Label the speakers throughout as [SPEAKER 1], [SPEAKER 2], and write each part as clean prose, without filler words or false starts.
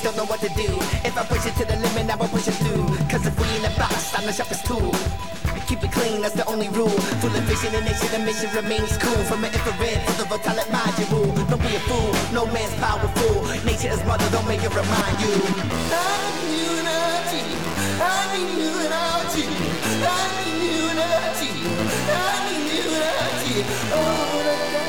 [SPEAKER 1] don't know what to do. If I push it to the limit, I will push it through. Cause if we in the box, I'm the sharpest tool. Keep it clean, that's the only rule. Full of vision and nation, the mission remains cool. From an infrared to the vitalic mind you rule. Don't be a fool, no man's powerful. Nature is mother, don't make it remind you. I need unity, I need unity, I need unity, I need unity. Oh,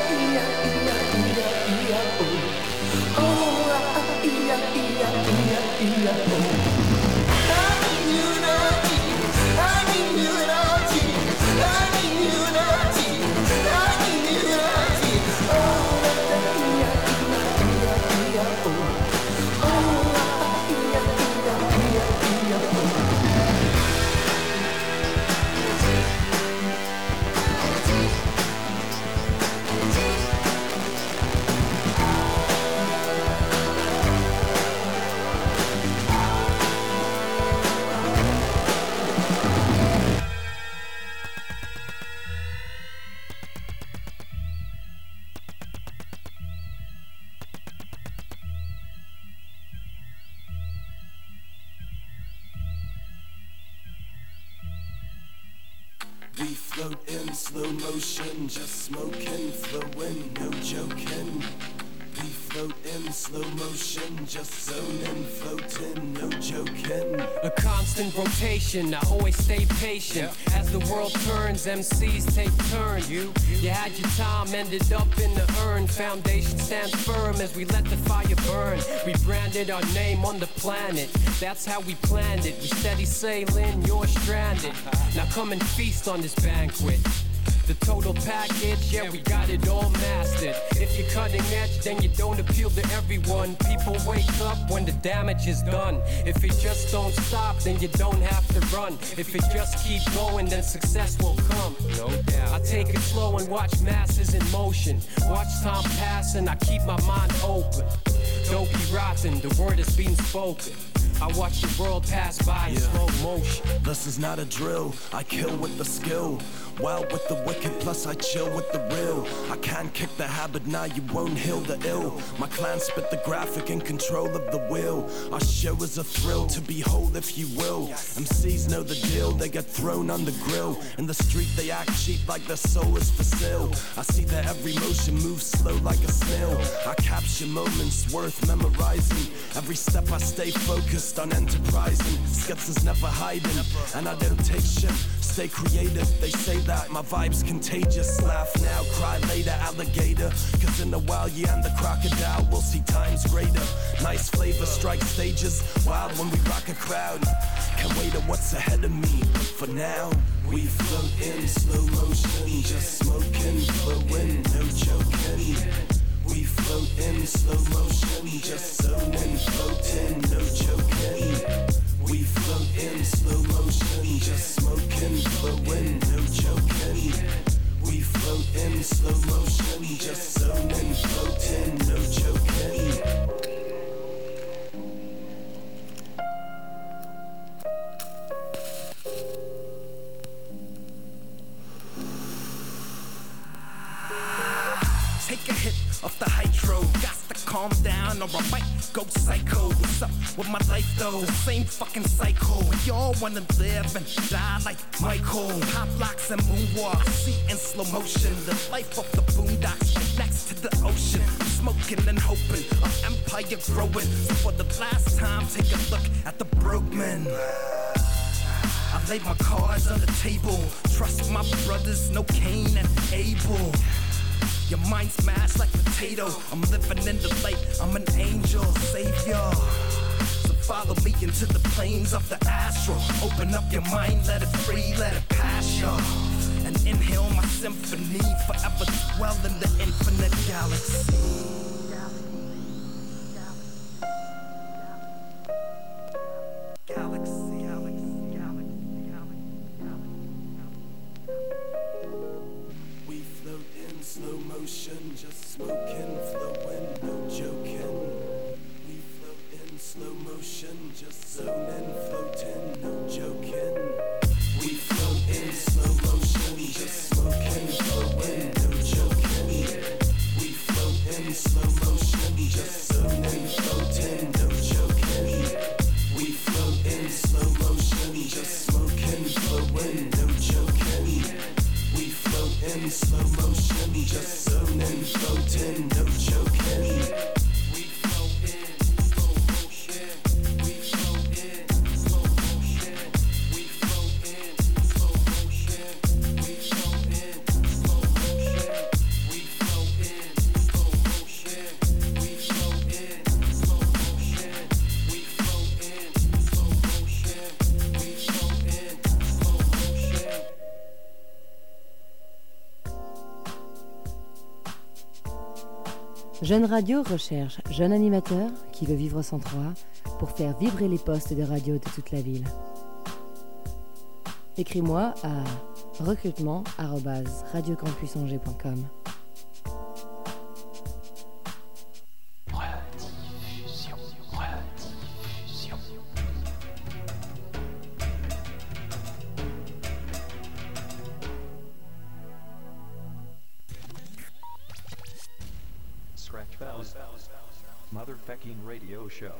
[SPEAKER 2] We float in slow motion, just smoking, flowing, no joking. We float in slow motion, just zoning, floating, no joking.
[SPEAKER 3] A constant rotation, I always stay patient. As the world turns, MCs take turns. You had your time, ended up in the urn. Foundation stands firm as we let the fire burn. We branded our name on the planet, that's how we planned it. We steady sailing, you're stranded. Now come and feast on this banquet. The total package, yeah, we got it all mastered. If you're cutting edge, then you don't appeal to everyone. People wake up when the damage is done. If it just don't stop, then you don't have to run. If it just keep going, then success will come. No doubt. I take it slow and watch masses in motion. Watch time pass and I keep my mind open. Don't be rotten, the word is being spoken. I watch the world pass by in slow motion.
[SPEAKER 2] This is not a drill, I kill with the skill. Wild with the wicked, plus I chill with the real. I can't kick the habit, now you won't heal the ill. My clan spit the graphic, in control of the wheel. Our show is a thrill to behold, if you will. MCs know the deal, they get thrown on the grill. In the street they act cheap like their soul is for sale. I see that every motion moves slow like a snail. I capture moments worth memorizing. Every step I stay focused on enterprising. Skits is never hiding, and I don't take shit. Stay creative, they say that my vibe's contagious. Laugh now, cry later, alligator. Cause in a while, you and the crocodile will see times greater. Nice flavor, strike stages, wild when we rock a crowd. Can't wait to what's ahead of me, for now we float in slow motion, just smoking, flowing, no joking. We float in slow motion, just zoning, floating, no joking. We float in slow motion, just smoking, flowing, no joking. We float in slow motion, just zoning, floating, no joking.
[SPEAKER 4] Take a hit off the hydro, got to calm down or I might go psycho. What's up with my life though? The same fucking cycle. Y'all wanna live and die like Michael. Pop locks and moonwalks, see in slow motion. The life of the boondocks right next to the ocean. Smoking and hoping, our empire growing. So for the last time, take a look at the broke men. I lay my cards on the table. Trust my brothers, no Cain and Abel. Your mind smashed like potato. I'm living in the light, I'm an angel, savior. So follow me into the plains of the astral. Open up your mind, let it free, let it pass ya. And inhale my symphony, forever dwell in the infinite galaxy.
[SPEAKER 2] Slow motion, just smoking, flowing, no joking. We float in slow motion, just zoning, floating, no joking. We float in slow motion, just smoking, flowing, no joking. We float in slow
[SPEAKER 5] Jeune Radio recherche jeune animateur qui veut vivre sans 3 pour faire vibrer les postes de radio de toute la ville. Écris-moi à recrutement@radiocampusangers.com.
[SPEAKER 6] Motherfucking radio show.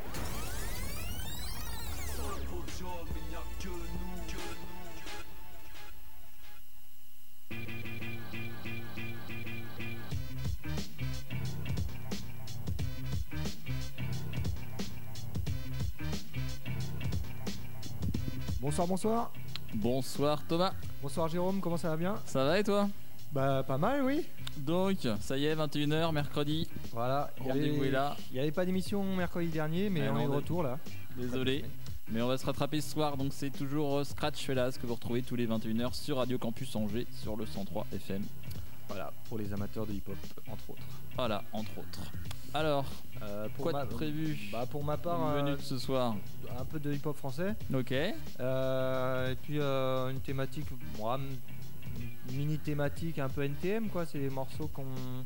[SPEAKER 7] Bonsoir.
[SPEAKER 8] Bonsoir Thomas.
[SPEAKER 7] Bonsoir Jérôme, comment ça va bien?
[SPEAKER 8] Ça va et toi?
[SPEAKER 7] Bah pas mal, oui.
[SPEAKER 8] Donc, ça y est, 21h, mercredi.
[SPEAKER 7] Voilà,
[SPEAKER 8] rendez-vous est là.
[SPEAKER 7] Il n'y avait pas d'émission mercredi dernier, mais on est de retour là.
[SPEAKER 8] Désolé. Mais on va se rattraper ce soir, donc c'est toujours Scratch Fellas que vous retrouvez tous les 21h sur Radio Campus Angers, sur le 103 FM.
[SPEAKER 7] Voilà, pour les amateurs de hip-hop, entre autres.
[SPEAKER 8] Voilà, entre autres. Alors, quoi de prévu?
[SPEAKER 7] Pour ma part,
[SPEAKER 8] menu de ce soir,
[SPEAKER 7] un peu de hip-hop français.
[SPEAKER 8] Ok.
[SPEAKER 7] Et puis une thématique, mini thématique un peu NTM, quoi. C'est des morceaux qu'on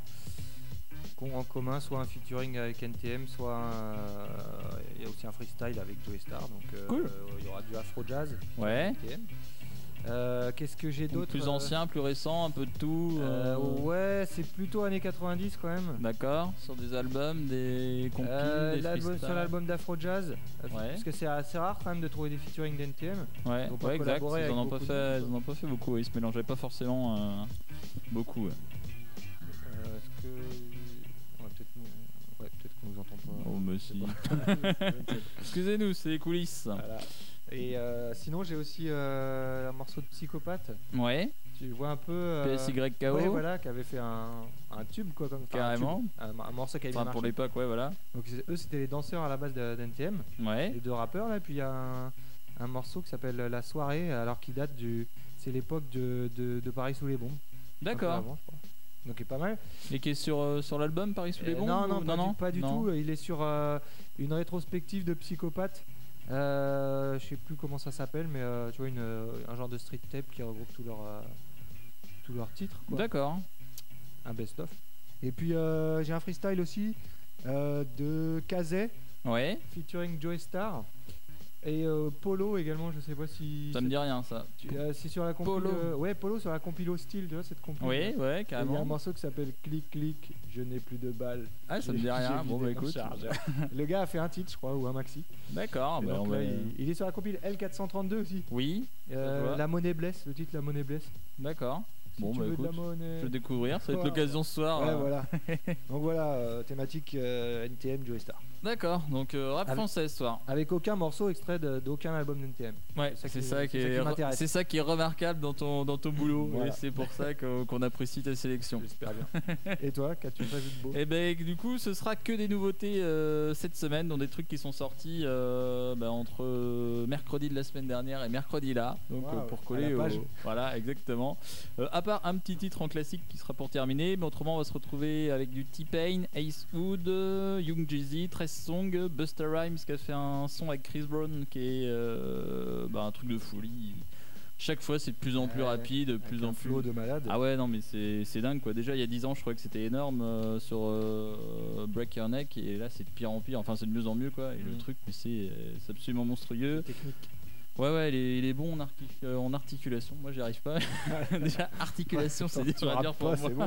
[SPEAKER 7] en commun, soit un featuring avec NTM, soit il y a aussi un freestyle avec Joey Star. Donc
[SPEAKER 8] cool.
[SPEAKER 7] Il y aura du afro jazz.
[SPEAKER 8] Ouais.
[SPEAKER 7] NTM. Qu'est-ce que j'ai d'autre?
[SPEAKER 8] Plus ancien, plus récent, un peu de tout.
[SPEAKER 7] Ouais, c'est plutôt années 90 quand même.
[SPEAKER 8] D'accord. Sur des albums, des compiles, des freestyles.
[SPEAKER 7] Sur l'album d'Afro Jazz, parce que c'est assez rare quand même de trouver des featuring d'NTM.
[SPEAKER 8] Ouais, ouais, exact. Ils en ont pas fait beaucoup. Ils se mélangeaient pas forcément beaucoup.
[SPEAKER 7] Est-ce que peut-être qu'on nous entend pas.
[SPEAKER 8] Oh mais si. Excusez-nous, c'est les coulisses.
[SPEAKER 7] Voilà. Et sinon j'ai aussi un morceau de Psychopathe.
[SPEAKER 8] Ouais.
[SPEAKER 7] Tu vois un peu
[SPEAKER 8] PSYKO.
[SPEAKER 7] Ouais, voilà, qui avait fait un tube quoi, comme
[SPEAKER 8] carrément.
[SPEAKER 7] Un morceau qui avait bien marché.
[SPEAKER 8] Pour l'époque, ouais, voilà.
[SPEAKER 7] Donc eux c'était les danseurs à la base d'NTM.
[SPEAKER 8] Ouais.
[SPEAKER 7] Les deux rappeurs là, puis il y a un morceau qui s'appelle La Soirée, alors qui date c'est l'époque de Paris sous les bombes.
[SPEAKER 8] D'accord.
[SPEAKER 7] Avant, je crois. Donc il est pas mal.
[SPEAKER 8] Et qui est sur l'album Paris sous les bombes?
[SPEAKER 7] Non, pas du tout. Il est sur une rétrospective de Psychopathe. Je sais plus comment ça s'appelle, mais tu vois un genre de street tape qui regroupe tous leurs titres. Quoi.
[SPEAKER 8] D'accord.
[SPEAKER 7] Un best-of. Et puis j'ai un freestyle aussi de Kazé.
[SPEAKER 8] Ouais.
[SPEAKER 7] Featuring Joey Star. Et Polo également, je sais pas si...
[SPEAKER 8] Ça me dit rien ça.
[SPEAKER 7] C'est sur la compil...
[SPEAKER 8] Polo.
[SPEAKER 7] Ouais, Polo sur la compilo style, tu vois, cette compil.
[SPEAKER 8] Oui, ouais, carrément.
[SPEAKER 7] Il y a un morceau qui s'appelle Clic Clic, je n'ai plus de balles.
[SPEAKER 8] Ah, ça me dit rien. Bon, bah écoute.
[SPEAKER 7] Le gars a fait un titre, je crois, ou un maxi.
[SPEAKER 8] D'accord. Bah,
[SPEAKER 7] donc, là, il est sur la compil L432 aussi.
[SPEAKER 8] Oui.
[SPEAKER 7] La monnaie blesse, le titre La monnaie blesse.
[SPEAKER 8] D'accord.
[SPEAKER 7] Si
[SPEAKER 8] bon, bah écoute, je vais découvrir, ça va être l'occasion ce soir.
[SPEAKER 7] Ouais, voilà. Donc voilà, thématique NTM, Joey Star.
[SPEAKER 8] D'accord, donc rap français ce soir.
[SPEAKER 7] Avec aucun morceau extrait d'aucun album d'NTM.
[SPEAKER 8] Ouais, c'est ça qui est remarquable dans ton boulot. Voilà. Et c'est pour ça qu'on apprécie ta sélection.
[SPEAKER 7] J'espère bien. Et toi, qu'as-tu prévu de beau?
[SPEAKER 8] Et ben du coup, ce sera que des nouveautés cette semaine, dont des trucs qui sont sortis entre mercredi de la semaine dernière et mercredi là. Donc pour coller voilà, exactement. À part un petit titre en classique qui sera pour terminer, mais autrement on va se retrouver avec du T-Pain, Ace Hood, Young Jeezy, 13 Song, Busta Rhymes qui a fait un son avec Chris Brown qui est un truc de folie. Chaque fois c'est de plus en plus rapide, de plus en plus
[SPEAKER 7] flow de malade.
[SPEAKER 8] Ah ouais non mais c'est dingue quoi. Déjà il y a 10 ans je crois que c'était énorme sur Break Your Neck, et là c'est de pire en pire, enfin c'est de mieux en mieux quoi. Et le truc mais c'est absolument monstrueux.
[SPEAKER 7] Technique.
[SPEAKER 8] Ouais, il est bon en articulation. Moi, j'y arrive pas. Déjà, articulation, c'est dur à dire pour moi.
[SPEAKER 7] C'est bon.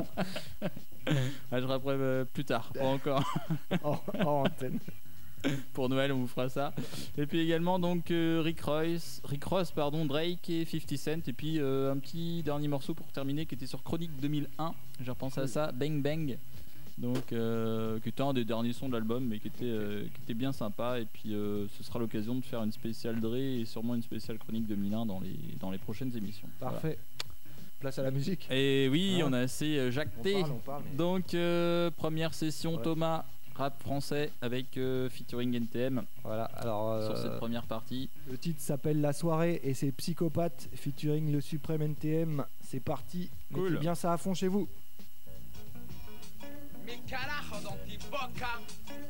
[SPEAKER 8] Je rapperai plus tard, pas encore.
[SPEAKER 7] En antenne.
[SPEAKER 8] Pour Noël, on vous fera ça. Et puis également, donc, Rick Ross, Drake et 50 Cent. Et puis, un petit dernier morceau pour terminer qui était sur Chronique 2001. J'ai repensé à ça, Bang Bang. Donc qui était un des derniers sons de l'album, mais qui était bien sympa. Et puis ce sera l'occasion de faire une spéciale Dre et sûrement une spéciale Chronique 2001 dans les prochaines émissions.
[SPEAKER 7] Parfait. Voilà. Place à la musique.
[SPEAKER 8] Et oui, on a assez jacté.
[SPEAKER 7] On parle, mais...
[SPEAKER 8] Donc première session, Thomas, rap français avec featuring NTM.
[SPEAKER 7] Voilà. Alors
[SPEAKER 8] sur cette première partie.
[SPEAKER 7] Le titre s'appelle La Soirée et c'est Psychopathe featuring le suprême NTM. C'est parti.
[SPEAKER 8] Cool.
[SPEAKER 7] Mettez bien ça à fond chez vous.
[SPEAKER 9] Mi carajo dans tes boca,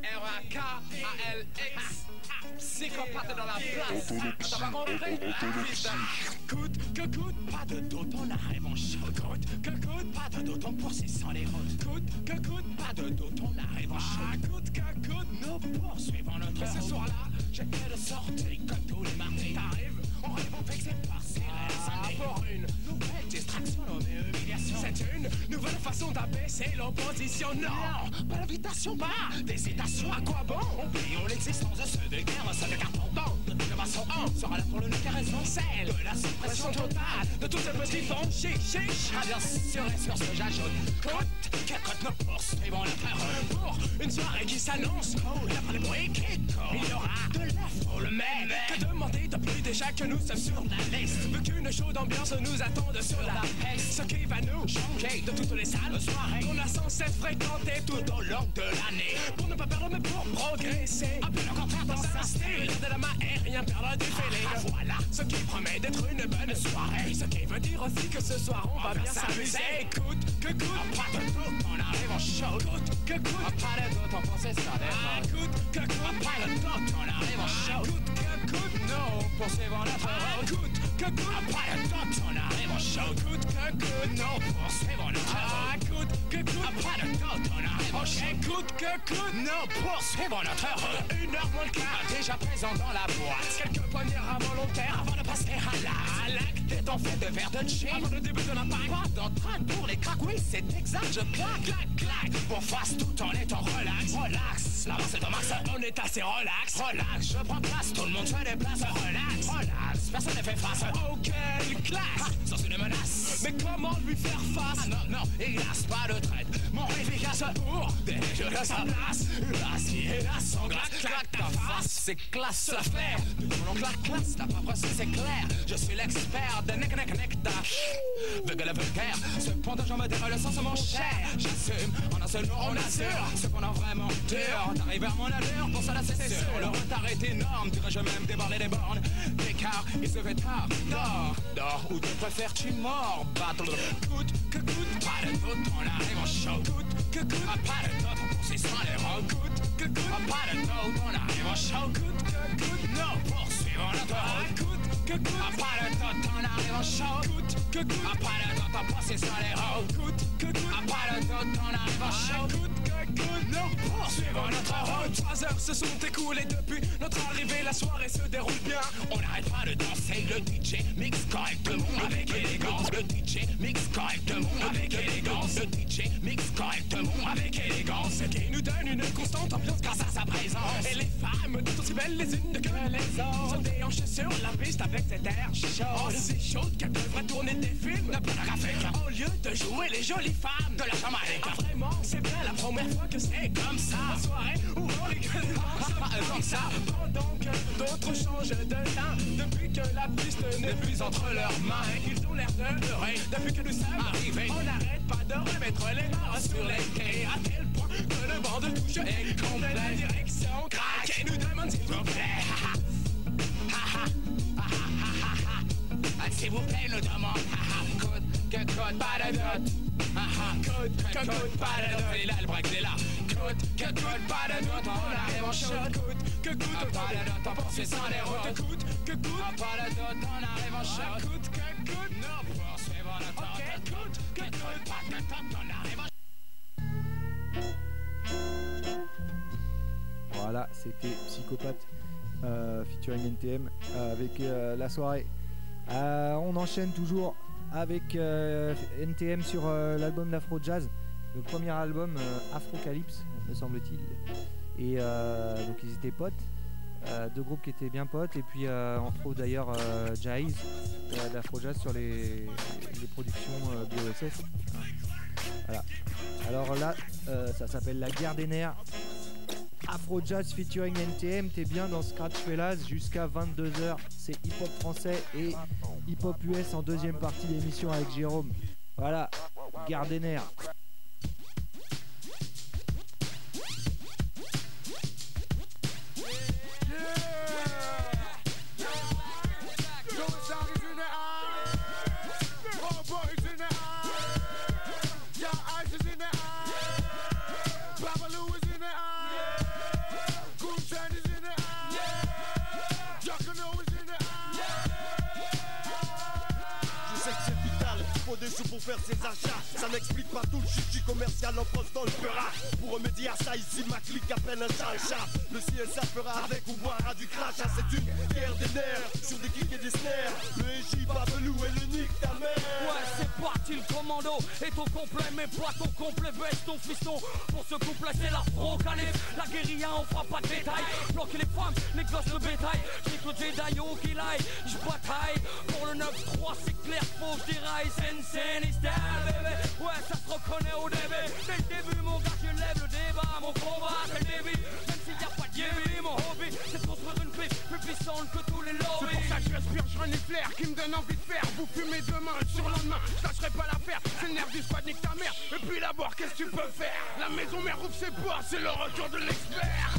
[SPEAKER 9] R-A-K-A-L-X. Psychopathe dans la place. T'as pas compris? Coûte que coûte, pas de doute, on arrive en chaud. Coûte que coûte, pas de doute, on poursuit sans les routes. Coûte que coûte, pas de doute, on arrive en chaud. Coûte que coûte, nous poursuivons notre route. Ce soir-là, j'étais de sortie comme tous les mardis. T'arrives, on rêve au fait que c'est passé. Pour une nouvelle distraction, nommée humiliation. C'est une nouvelle façon d'abaisser l'opposition. Non, pas l'invitation, pas d'hésitation. À quoi bon? Oublions l'existence de ceux de guerre, ceux de carton blanc. Depuis le maçon 1 sera là pour le nuque raison, celle de la suppression totale de tous ces petits fonds. Chiche, ah bien sûr et sur ce j'ajoute. Côte, quelle côte nous poursuivons la terreur. Pour une soirée qui s'annonce, d'après les bruits qui courent, il y aura de la foule, mais que demander de plus déjà que nous sommes sur la liste. Vu qu'une chaude ambiance nous attend de sur la piste. Ce qui va nous choquer de toutes les salles soirées qu'on a censé fréquenter tout au long de l'année. Pour ne pas perdre mais pour progresser. Un peu le contraire dans un style de la main et rien perdre du feeling. Voilà ce qui promet d'être une bonne soirée. Ce qui veut dire aussi que ce soir on va bien s'amuser. Coûte que coûte, pas de doute, on arrive en show. Coûte que coûte, pas de doute, on pensait ça déjà. Coûte que coûte, pas de doute, on arrive en show. Coûte que coûte, non, poursuivons notre route. Coûte que coûte, pas de doute, on arrive en show. Coûte que coûte, non, poursuivons notre route. Coûte que coûte, pas de doute, on arrive en show. Coûte que coûte, non, poursuivons notre route. 1h moins le quart, déjà présent dans la boîte. Quelques poignées involontaires avant de passer à l'acte. Est en fait de verre de gin avant le début de la paille. Pas d'entraîne pour les cracks, oui c'est exact. Je claque, claque, claque pour face tout en étant relax. Relax, là-bas c'est un max, on est assez relax. Relax, je prends place, tout le monde se déplace. Relax, relax, personne ne fait face. Ok, classe, sans une menace. Mais comment lui faire face? Ah non, il lâche pas de traite. Mon efficace pour déjeuner de sa place. L'acier et la sanglace, claque ta face. C'est classe l'affaire. Nous voulons classe, t'as pas pressé, c'est clair. Je suis l'expert de nectar. Vulgaire, vulgaire, ce point de jambe déroule le sens de mon cher. J'assume, en un seul mot on assure ce qu'on a vraiment dur. T'arrives à mon allure, pour cela c'est sûr. Le retard est énorme, dirais-je même déborder des bornes. D'écart, il se fait tard. Dors, ou tu préfères tu mords. Battle, coûte que coûte, pas de doute, on arrive en show. Coûte que coûte, pas de doute, on poursuit sans les rangs. Coûte que coûte, pas de doute, on arrive en show. Coûte que coûte, non, poursuivons notre route. Coûte que coûte, pas de doute, on arrive en show. Coûte que coûte, pas de doute, on poursuit sans les rangs. Coûte que coûte, pas de doute, on arrive en show. Coûte que coûte, non, poursuivons notre route. 3 heures se sont écoulées depuis notre arrivée, la soirée se déroule bien. On n'arrête pas de danser, le DJ mixe correctement avec élégance. Le DJ mixe correctement avec élégance. Le DJ mixe correctement avec élégance. Ce qui nous donne une constante ambiance grâce à sa présence. Et les femmes tout aussi belles les unes que les autres se déhanchent sur la piste avec cet air chaud. Si chaude qu'elles devraient tourner des films de pornographique au lieu de jouer les jolies femmes de la Jamaïque. Ah, vraiment, c'est bien la première fois que c'est comme ça. Une soirée où on les gueule comme ça. Pendant que d'autres changent de teint. Depuis que la piste n'est plus entre leurs mains. Ils ont l'air de pleurer depuis que nous sommes arrivés. On n'arrête pas de remettre les barres sur les quais. À tel point que le banc de touche est complet. La direction craque et nous demande s'il vous plaît. S'il vous plaît, nous demande. Coûte que coûte, pas de doute. Coûte que coûte, pas de doute. Il est là, le break, il est là. Coûte que coûte, pas de doute. On arrive en show. Coûte que coûte, pas de doute. On poursuit sans les routes. Coûte que coûte, pas de doute. On arrive en show. Coûte que coûte, nous poursuivons notre route. Coûte que coûte, pas de doute. On arrive en show.
[SPEAKER 7] Voilà, c'était Psychopathe featuring NTM avec la soirée. On enchaîne toujours avec NTM sur l'album d'Afro Jazz, le premier album Afrocalypse, me semble-t-il. Et donc ils étaient potes, 2 groupes qui étaient bien potes, et puis entre autres d'ailleurs Jaiz d'Afro Jazz sur les productions BOSS. Voilà. Alors là, ça s'appelle La Guerre des Nerfs. Afro Jazz featuring NTM, t'es bien dans Scratch Fellas jusqu'à 22h. C'est hip-hop français et hip-hop US en deuxième partie de l'émission avec Jérôme. Voilà, Guerre des Nerfs.
[SPEAKER 10] des sous pour faire ses achats. Ça n'explique pas tout le chichi commercial en poste dans le fera. Pour remédier à ça, ici ma clique appelle un chat. Le ciel ça fera avec ou boira du crash. Ah, c'est une guerre des nerfs sur des kicks et des snares. Le EJ, Babelou et le nique ta mère.
[SPEAKER 11] Ouais, c'est parti le commando. Et ton complet, mais pas ton complet, baisse ton fiston. Pour ce couplet, c'est l'afro-calibre. La guérilla, on fera pas de détails. Bloquer les femmes, les gosses, le bétail. J'ai que Jedi au qui l'aille. J'bataille pour le 9-3, c'est clair, faut que j'diraille. Sensei, style, bébé. Ouais, ça se reconnaît au début. Dès le début, mon gars, je lève le débat. Mon combat, c'est le début. Même s'il y a pas de yébi, mon hobby, c'est de construire une piste plus puissante que tous les lobbies.
[SPEAKER 9] C'est pour ça que je respire, je renie flair qui me donne envie de faire. Vous fumez demain, le surlendemain, je lâcherai pas l'affaire. C'est le nerf du squad, nique ta mère. Et puis d'abord, qu'est-ce que tu peux faire? La maison mère ouvre ses portes, c'est le retour de l'expert.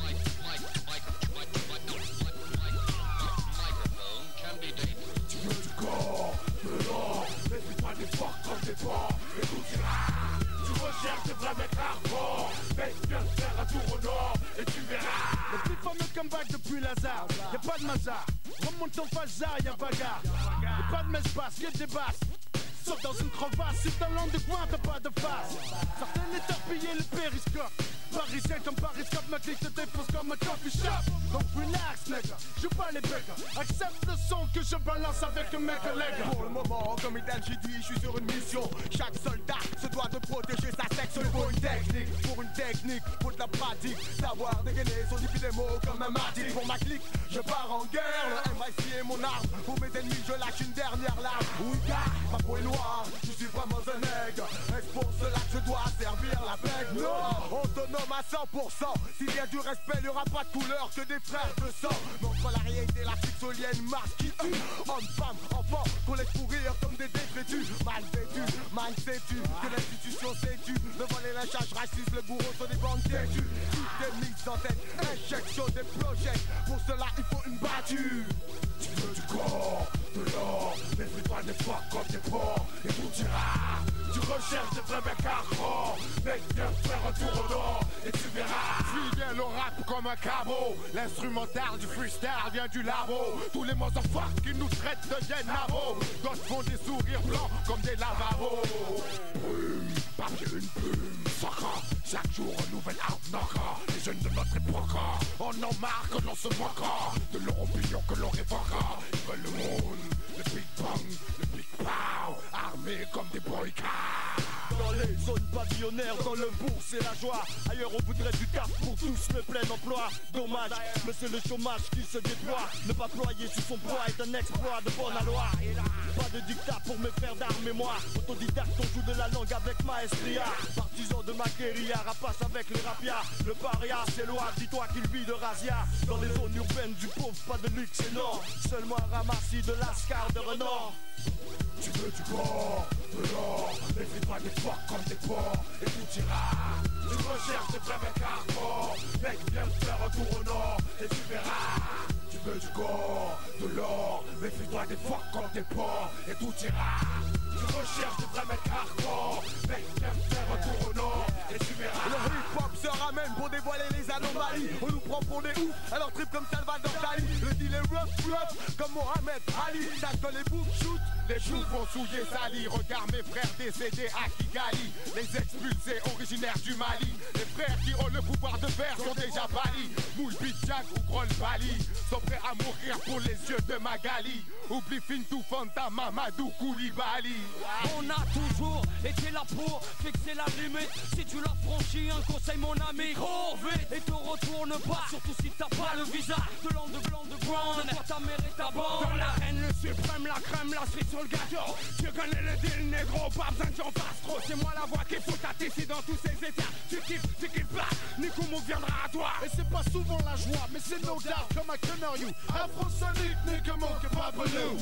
[SPEAKER 12] Tu veux du corps, de l'or, méfie-toi des porcs comme des porcs, et tout ira. Tu recherches des vrais mecs hardcore, mec viens te faire un tour au nord, et tu verras.
[SPEAKER 9] Le plus fameux comeback depuis Lazare, y'a pas de mazar, remonte ton phasar, y'a bagarre. Y'a pas de messe basse, y'a des basses. Sauf dans une crevasse, si t'as l'angle de coin, t'as pas de face. Certains étorpillés le périscope. Parisien comme Pariscope, ma clique te défonce comme un coffee shop. Donc relax, nigga, joue pas les becs. Accepte le son que je balance avec mes collègues.
[SPEAKER 12] Pour le moment, comme Itanji dit, je suis sur une mission. Chaque soldat se doit de protéger sa section. Il faut une technique, pour une technique, faut de la pratique. Savoir dégainer son débit des mots comme un martyr. Pour ma clique, je pars en guerre. Le MIC est mon arme. Pour mes ennemis, je lâche une dernière larme. Oui, gars, ma peau est noire, je suis vraiment un nègre. Est-ce pour cela que je dois servir la pègre? Non, autonome à 100%. S'il y a du respect, il n'y aura pas de couleur que des frères de sang. Mais entre la réalité et la pixelienne, marque qui tue. Hommes, femmes, enfants, qu'on laisse courir comme des dévêtus. Mal vêtus, mal sais-tu que l'institution sais-tu. Le vol et lynchage raciste, le bourreau sont des bandes têtues. Toutes des mises en tête, injection des projets. Pour cela, il faut une battue. Tu veux du corps, de l'or, méfie-toi des fois comme des porcs, et tout ira. Tu recherches des vrais mecs hardcore, mec viens faire un tour au nord, et tu verras.
[SPEAKER 9] Fidèle au rap comme un cabot, l'instrumental du freestyle vient du labo. Tous les motherfuckers qui nous traitent deviennent nabos. D'autres font des sourires blancs comme des lavabos.
[SPEAKER 12] Brume, papier une plume, sacra. Chaque jour un nouvel outnaka. Les jeunes de notre époque, on en marre que l'on se moquera de leur opinion que l'on révoquera. Ils veulent le monde, le big bang, le big pow, armés comme des boycards.
[SPEAKER 10] Dans les zones pavillonnaires, dans le bourg c'est la joie. Ailleurs on voudrait du taf pour tous, le plein emploi. Dommage, mais c'est le chômage qui se déploie. Ne pas ployer sous son poids est un exploit de bonne loi. Pas de dictat pour me faire d'armes et moi. Autodidacte, on joue de la langue avec maestria. Partisan de ma guérilla, rapace avec les rapias. Le paria, c'est loin, dis-toi qu'il vit de razzia. Dans les zones urbaines du pauvre, pas de luxe et non. Seulement un ramassis de lascar de renard.
[SPEAKER 12] Tu veux du corps, de l'or, méfie-toi des porcs comme des porcs, et tout ira. Tu recherches des vrais mecs hardcore, mec viens te faire un tour au nord, et tu verras. Tu veux du corps, de l'or, méfie-toi des porcs comme des porcs, et tout ira. Tu recherches des vrais mecs hardcore, mec viens te faire un tour au nord, et tu verras.
[SPEAKER 9] Le hip-hop se ramène pour dévoiler les anomalies. On nous prend pour des oufs, alors trip comme Salvador Dali. Le deal est rough comme Mohamed Ali. Sache que les boucs shoot, les boucs vont souiller sali. Regarde mes frères décédés à Kigali, les expulsés originaires du Mali. Les frères qui ont le pouvoir de faire sont déjà balis. Moule Bidjak ou Grol Bali sont prêts à mourir pour les yeux de Magali. Oublie Fintou Fanta, Mamadou Koulibaly.
[SPEAKER 11] On a toujours été là pour fixer la limite. Si tu l'as franchi, un conseil mon ami, cours vite et te retourne pas. Surtout si t'as pas le visa de l'an de blanc de brown. Toi ta mère et ta bande.
[SPEAKER 9] Dans l'arène le suprême, la crème, la cerise sur le gâteau. Tu connais le deal négro, pas besoin que j'en fasse trop. C'est moi la voix qu'il faut tâter dans tous ces états. Tu kiffes pas, Nikumo viendra à toi. Et c'est pas souvent la joie, mais c'est no doubt comme un Canariou. Afro-sonic, Nikumo, que pas Belou.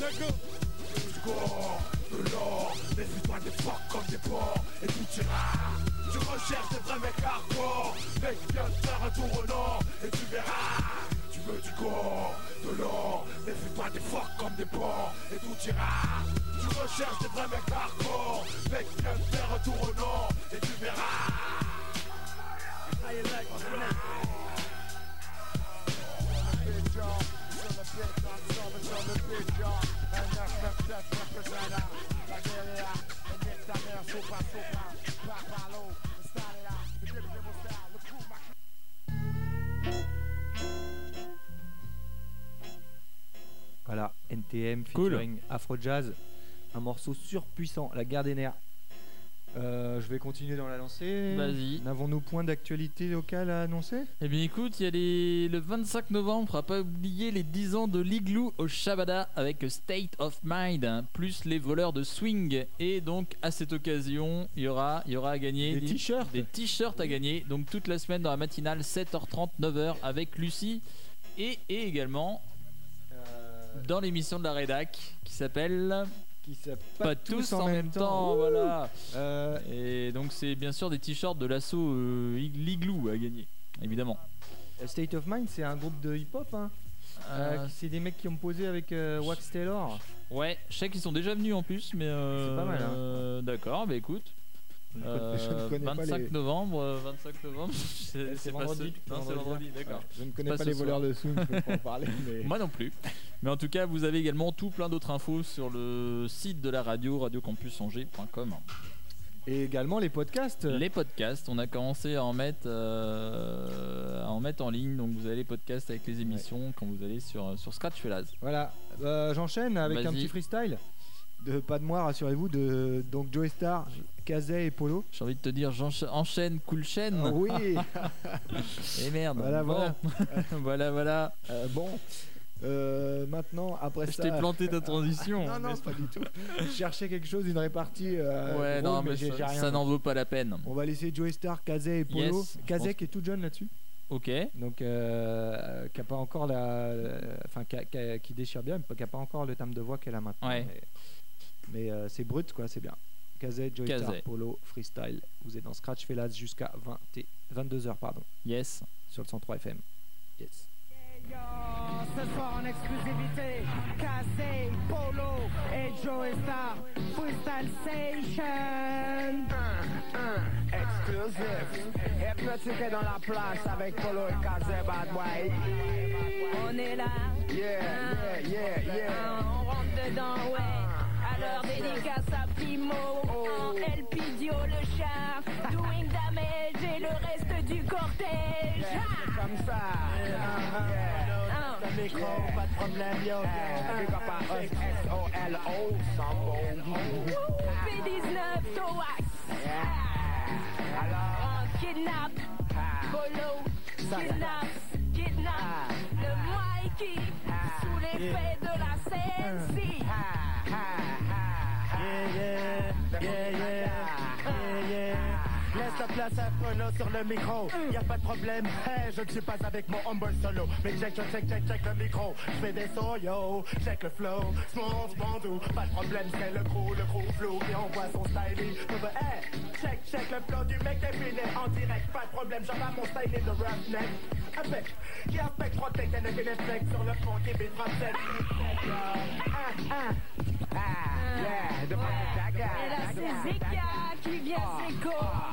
[SPEAKER 12] Du corps, de l'or, méfie-toi des porcs comme des porcs, et tout ira. Tu recherches des vrais mecs hardcore, mec viens te faire un tour au nord, et tu verras. Tu veux du corps, de l'or, méfie-toi des porcs comme des porcs, et tout ira. Tu recherches des vrais mecs hardcore, mec viens te faire un tour au nord, et tu verras.
[SPEAKER 9] On the bitch, I'm the bitch, y'all. And that's represent.
[SPEAKER 12] La guerre, elle nique ta mère, sopra, pas par l'eau. Le style est là, le début de vos styles, le crew,
[SPEAKER 7] Voilà, NTM featuring Afro Jazz, un morceau surpuissant, La Guerre des nerfs. Je vais continuer dans la lancée.
[SPEAKER 8] Vas-y.
[SPEAKER 7] N'avons-nous point d'actualité locale à annoncer?
[SPEAKER 8] Eh bien écoute, il y a le 25 novembre, on ne pas oublier les 10 ans de l'Igloo au Shabada avec State of Mind, hein, plus les voleurs de swing. Et donc à cette occasion, il y aura à gagner
[SPEAKER 7] des t-shirts.
[SPEAKER 8] Des t-shirts à gagner. Donc toute la semaine dans la matinale, 7h30, 9h avec Lucie. Et également dans l'émission de la rédac qui s'appelle... Pas tous en même temps, voilà. Et donc c'est bien sûr des t-shirts de l'assaut l'Igloo à gagner, évidemment.
[SPEAKER 7] State of Mind, c'est un groupe de hip-hop, hein. C'est des mecs qui ont posé avec Wax Taylor.
[SPEAKER 8] Ouais, je sais qu'ils sont déjà venus en plus, mais
[SPEAKER 7] c'est pas mal. Hein.
[SPEAKER 8] D'accord, bah écoute.
[SPEAKER 7] Je ne connais
[SPEAKER 8] 25
[SPEAKER 7] pas les...
[SPEAKER 8] novembre, c'est
[SPEAKER 7] vendredi.
[SPEAKER 8] Non, c'est vendredi, d'accord.
[SPEAKER 7] Je ne connais pas les voleurs de swing, je peux pas en parler. Mais...
[SPEAKER 8] Moi non plus. Mais en tout cas, vous avez également tout plein d'autres infos sur le site de la radio, radiocampusangers.com.
[SPEAKER 7] Et également les podcasts.
[SPEAKER 8] Les podcasts, on a commencé à en mettre en ligne. Donc vous avez les podcasts avec les émissions quand vous allez sur Scratch Fellas.
[SPEAKER 7] Voilà, j'enchaîne avec un petit freestyle. Pas de moi, rassurez-vous, donc Joey Star, Kazay et Polo.
[SPEAKER 8] J'ai envie de te dire, enchaîne, cool chaîne.
[SPEAKER 7] Oh oui.
[SPEAKER 8] Et merde.
[SPEAKER 7] Voilà,
[SPEAKER 8] bon. voilà.
[SPEAKER 7] Bon. Maintenant, après ça.
[SPEAKER 8] Je t'ai planté ta transition.
[SPEAKER 7] Non, pas du tout. Je cherchais quelque chose, une répartie.
[SPEAKER 8] Ouais, non, mais j'ai rien. Ça n'en vaut pas la peine.
[SPEAKER 7] On va laisser Joey Star, Kazay et Polo.
[SPEAKER 8] Yes,
[SPEAKER 7] Kazay qui est tout jeune là-dessus.
[SPEAKER 8] Ok.
[SPEAKER 7] Donc, qui a pas encore qui déchire bien, mais qui a pas encore le timbre de voix qu'elle a maintenant.
[SPEAKER 8] Ouais.
[SPEAKER 7] Mais c'est brut, quoi, c'est bien. Kazay, Joey Star, Polo, freestyle. Vous êtes dans Scratch Fellas jusqu'à 22h, pardon.
[SPEAKER 8] Yes.
[SPEAKER 7] Sur le 103 FM. Yes.
[SPEAKER 13] Ce soir en exclusivité, Kazay, Polo et Joey Star, Freestyle Station. Exclusif. Hypnotique dans la place avec Polo et Kazay, bad boy.
[SPEAKER 14] On est là.
[SPEAKER 13] Yeah.
[SPEAKER 14] On rentre dedans, ouais. Alors dédicace à Primo, El Pidio, le char, doing damage et le reste du cortège.
[SPEAKER 13] Comme ça. Le micro, pas de problème, yo. Big up à SOLO, sans bon.
[SPEAKER 14] P19, Toax.
[SPEAKER 13] Alors,
[SPEAKER 14] kidnap, Polo, kidnap, le Mikey, sous l'effet de la CNC.
[SPEAKER 13] Yeah. Laisse la place à Polo sur le micro. Y'a pas de problème, hey, je ne suis pas avec mon humble solo. Mais check le micro. Je fais des solos, check le flow. Smooth, bandou, pas de problème, c'est le crew flou. Et on voit son styling. Hey, check le flow du mec défilé en direct. Pas de problème, j'en ai mon styling de roughneck. Qui affecte 3 techs et des effects sur le fond qui beat français. Yeah, de
[SPEAKER 14] et là c'est Zika qui vient s'écho.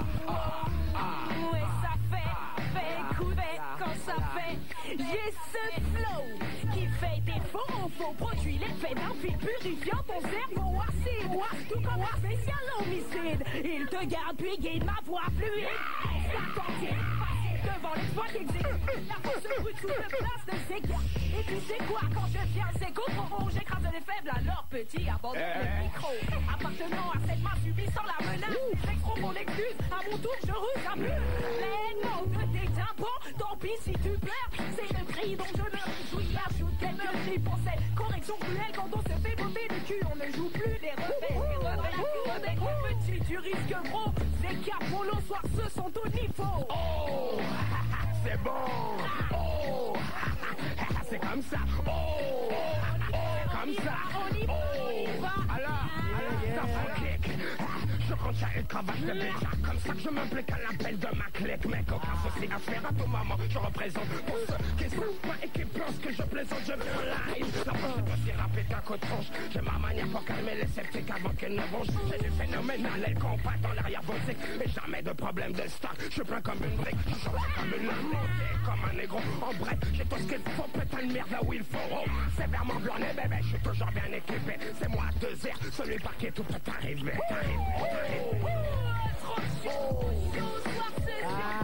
[SPEAKER 14] Et ça fait écouter quand ça fait. J'ai ce flow qui fait défaut. Faux produit l'effet d'un fil purifiant ton cerveau acide. Tout comme un spécial homicide. Il te garde puis guide ma voix fluide. Devant l'exploit qui existe. La force brute sous le place de Zika. Et tu sais quoi, quand je viens, c'est contre j'écrase les faibles, alors petit, abandonne le micro. Appartenant à cette main subissant la menace. J'exprime mon excuse, à mon tour je ruse un peu. Les noms de tes tympans, tant pis si tu pleures. C'est le cri dont je me réjouis. Ajoute quelques cris pour cette correction cruelle. Quand on se fait botter le cul, on ne joue plus les revers. Avec le petit, tu risques gros. Ces cas Polo soir, ce sont au niveau.
[SPEAKER 13] Oh, c'est bon. Oh, c'est comme ça. Oh, comme ça.
[SPEAKER 14] On y va.
[SPEAKER 13] Alors, ça fait clic. Je retiens une cravache de déjà. Comme ça que je m'implique à l'appel de ma clique. Mec, aucun souci à faire à tout moment. Je représente pour ceux qui
[SPEAKER 15] Ma équipe pense que je plaisante, je viens live. La prochaine fois si rapide qu'un coup de tronche. J'ai ma manière pour calmer les sceptiques avant qu'ils ne vongent. C'est du phénoménal, elle combat dans l'arrière-boutique. Et jamais de problème de stock. Je suis plein comme une brique, je suis comme une montée, comme un négro. En bref, j'ai tout ce qu'il faut, putain de merde là où il faut. Oh, sévèrement blonné, bébé, je suis toujours bien équipé. C'est moi 2R, celui par qui tout peut arriver.
[SPEAKER 14] Trop chaud, ce soir c'est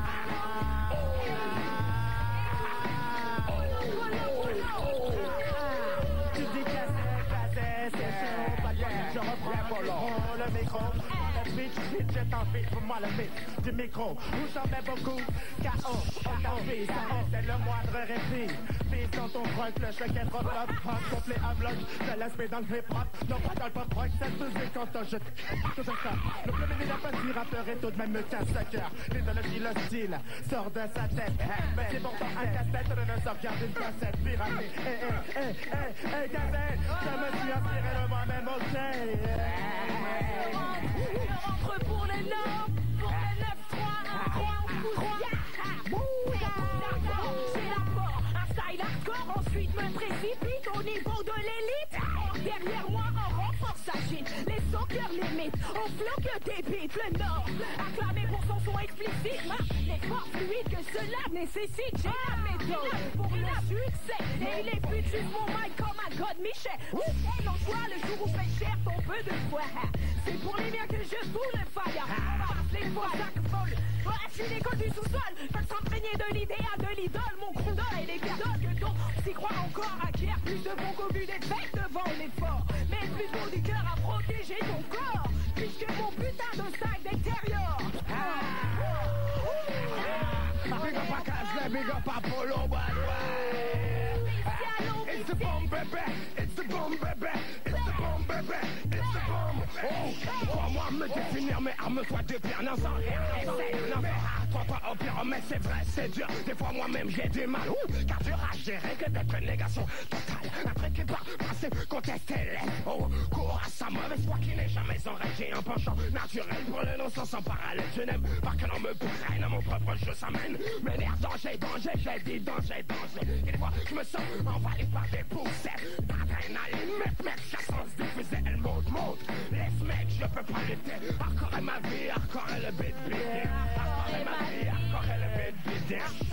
[SPEAKER 13] Tu dis cassé, c'est chaud, pas de je reprends le micro. J'ai envie pour moi le mix du micro. Où j'en mets beaucoup, K.O. Aujourd'hui, ça c'est le moindre répit. Pisse dans ton froc, le choc est trop bloc. Hop, complet à bloc, je laisse mes dans le hip-hop. Non pas dans le pop-rock, cette musique quand je tout ça. Le premier n'a pas si rappeur et tout de même me casse le cœur. L'idéologie, le style, sort de sa tête. C'est pourtant un casse-tête, ne sort garde une cassette piratée. Cassette, je me suis inspiré de moi-même, ok.
[SPEAKER 14] rentre pour les 9, pour les 9-3, 3, j'ai l'apport, un style hardcore, ensuite me précipite au niveau de l'élite. Derrière moi, en renfort s'agite, les sons-cœurs limites, au flow que débite le Nord, acclamé pour son son explicite, l'effort fluide que cela nécessite, j'ai la méthode pour le succès, et il est plus juste mon mic comme un God Michel. Et non, toi, le jour où fait cher ton peu de foi, c'est pour les miens que je fous le fire. On passe les fois chaque folle. Je suis l'école du sous-sol. Veulent s'imprégner de l'idéal de l'idole. Mon crondol et les gardoles que d'autres s'y croient encore. Acquiert plus de bon qu'au but d'être fait devant l'effort. Mais le plus beau du cœur à protéger ton corps. Puisque mon putain de sac d'extérieur.
[SPEAKER 15] Big up a Castle, big up a Polo, but it's the bomb, baby. It's the bomb, baby. It's the bomb, baby. It's the bomb. Oh, crois-moi me définir, mais arme-toi de pire. Non, sans rien, essaye, non, mais toi, au pire, mais c'est vrai, c'est dur. Des fois, moi-même, j'ai du mal. Car du rage, j'ai que d'être une négation totale. Un truc qui par principe, contester les. Oh, cours à sa mauvaise foi qui n'est jamais enragé. Un penchant naturel pour le non-sens sans parallèle. Je n'aime pas que l'on me prenne à mon propre jeu, ça mène. Mais l'air danger, j'ai dit danger. Et des fois, je me sens envahi par des poussées d'adrénaline. Mec, j'ai sens diffuser, elle monte. Laisse mec, je peux pas lutter. Hardcore est ma vie, hardcore est le beat beating. Hardcore est ma vie, hardcore est le beat beating.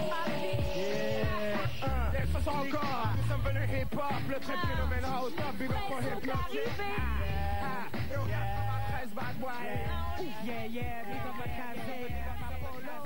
[SPEAKER 15] Et ce soir encore, nous sommes venus hip-hop, le très phénoménal au top, big up pour hip-hop. Yeah, bad boy. Yeah, big up for Casey, big up for Polo.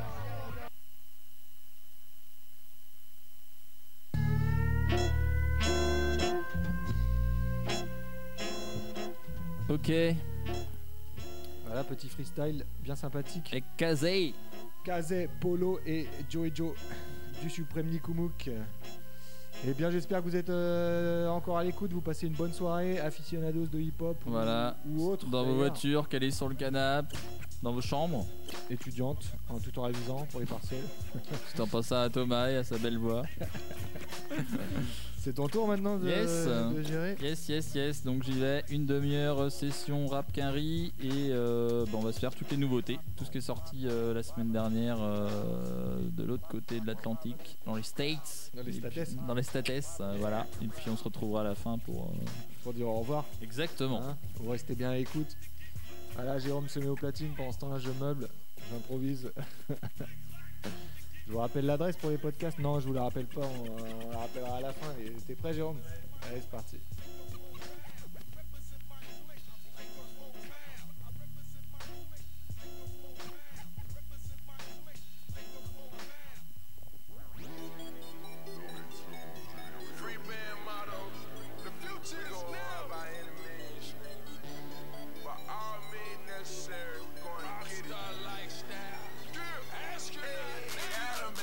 [SPEAKER 8] Ok.
[SPEAKER 7] Voilà, petit freestyle bien sympathique.
[SPEAKER 8] Et Kazé,
[SPEAKER 7] Polo et Joe du Suprême Nikoumuk. Eh bien, j'espère que vous êtes encore à l'écoute. Vous passez une bonne soirée, aficionados de hip-hop
[SPEAKER 8] voilà.
[SPEAKER 7] ou autre.
[SPEAKER 8] Dans vos voitures, calés sur le canapé, dans vos chambres.
[SPEAKER 7] Étudiantes, tout en révisant pour les partiels.
[SPEAKER 8] Tout en pensant à Thomas et à sa belle voix.
[SPEAKER 7] C'est ton tour maintenant de gérer.
[SPEAKER 8] Yes. Donc j'y vais. Une demi-heure session rap quinri et on va se faire toutes les nouveautés. Tout ce qui est sorti la semaine dernière de l'autre côté de l'Atlantique, dans les States. Dans les States, voilà. Et puis on se retrouvera à la fin pour
[SPEAKER 7] dire au revoir.
[SPEAKER 8] Exactement.
[SPEAKER 7] Vous restez bien à l'écoute. Voilà, Jérôme se met au platine. Pendant ce temps-là, je meuble, j'improvise. Je vous rappelle l'adresse pour les podcasts. Non, je vous la rappelle pas, on la rappellera à la fin. T'es prêt, Jérôme? Allez, c'est parti.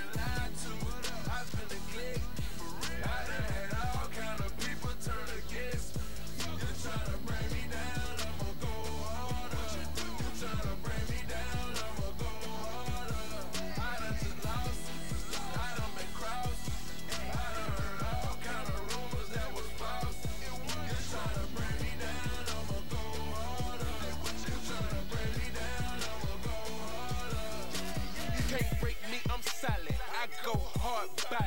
[SPEAKER 16] I've been a click. I done had all kind of people turn against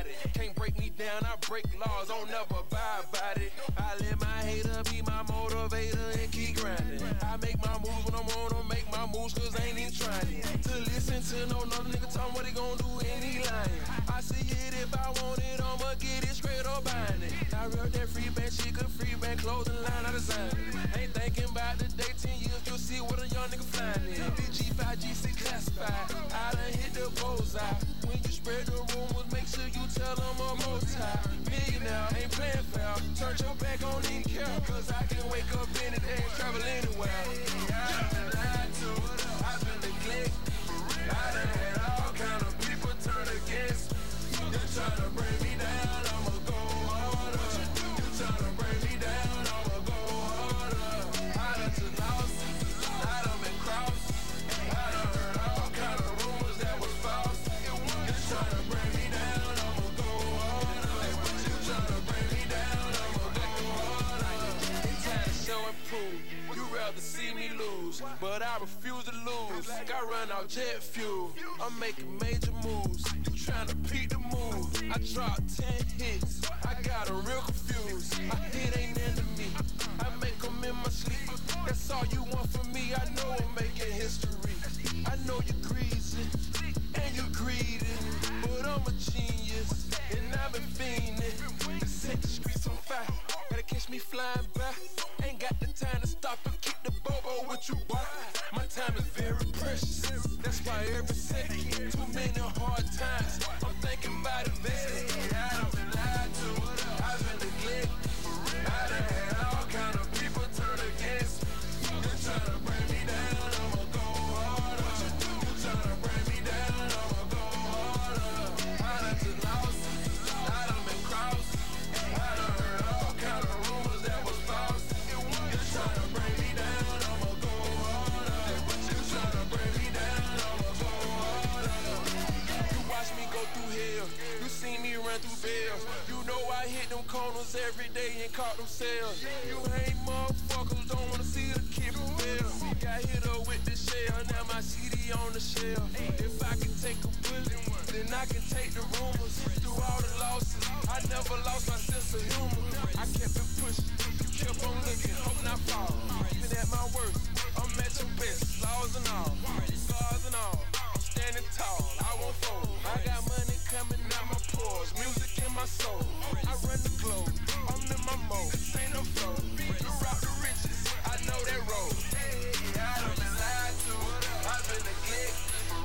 [SPEAKER 16] got it. Can't break me down, I break laws, don't never abide by it. I let my hater be my motivator and keep grinding. I make my moves when I wanna make my moves, cause I ain't even trying to listen to no nigga tell me what he gon' do and he lying. I see it if I want it, I'ma get it straight up buying it. I read that free band, she could free band clothing line, I designed it. Ain't thinking about the day, 10 years, you'll see what a young nigga flying in. BG5, G6 classified, I done hit the bullseye. When you spread the rumors, make sure you tell them I'm millionaire, ain't playing fair. Turn your back on any care, cause I can wake up any day and travel anywhere. I've been lied to, I've been neglected. I done had all kind of people turn against me. You tryna bring me down, I'ma go harder. You tryna bring me down, I'ma go harder. I done took losses, I done been crossed. I done heard all kind of rumors that was false. You tryna bring me down, I'ma go harder. You tryna bring me down, I'ma go harder. It's time to show and prove. You rather see me lose, but I refuse to lose. Got run out jet fuel, I'm making major moves. You tryna peek the move, I dropped 10 hits, I got them real confused. My hit ain't enemy, I make them in my sleep. That's all you want from me, I know I'm making history. I know you're greasy, and you're greedy, but I'm a genius, and I've been fiending to set the streets on fire. Gotta catch me flying by, ain't got the time to stop and keep the bobo with you, boy. My time is very precious, that's why every second, too many hard times, I'm thinking about investing. I've been lied to, I've been neglected. I done had all kind of people turn against me. You tryna bring me down, I'ma go harder. You tryna bring me down, I'ma go harder. I done took losses, I done been crossed. I done heard all kind of rumors that was false. You tryna bring me down, I'ma go harder. You tryna bring me down, I'ma go harder. You watch me go through hell, you see me run through bells. You know I hit them corners every day and caught them sales. You hate motherfuckers, don't wanna see the kid prevail. Got hit up with the shell, now my CD on the shelf. If I can take a bullet, then I can take the rumors. Through all the losses, I never lost my sense of humor. I kept it pushing, you kept on looking, hope not fall. Even at my worst, I'm at your best, flaws and all, scars and all. I'm standing tall, I won't fold. I got money coming out my pores, music in my soul. I run the globe, I'm in my mode. This ain't no flow, the route to riches, I know that road. I done been lied to, I've been neglected.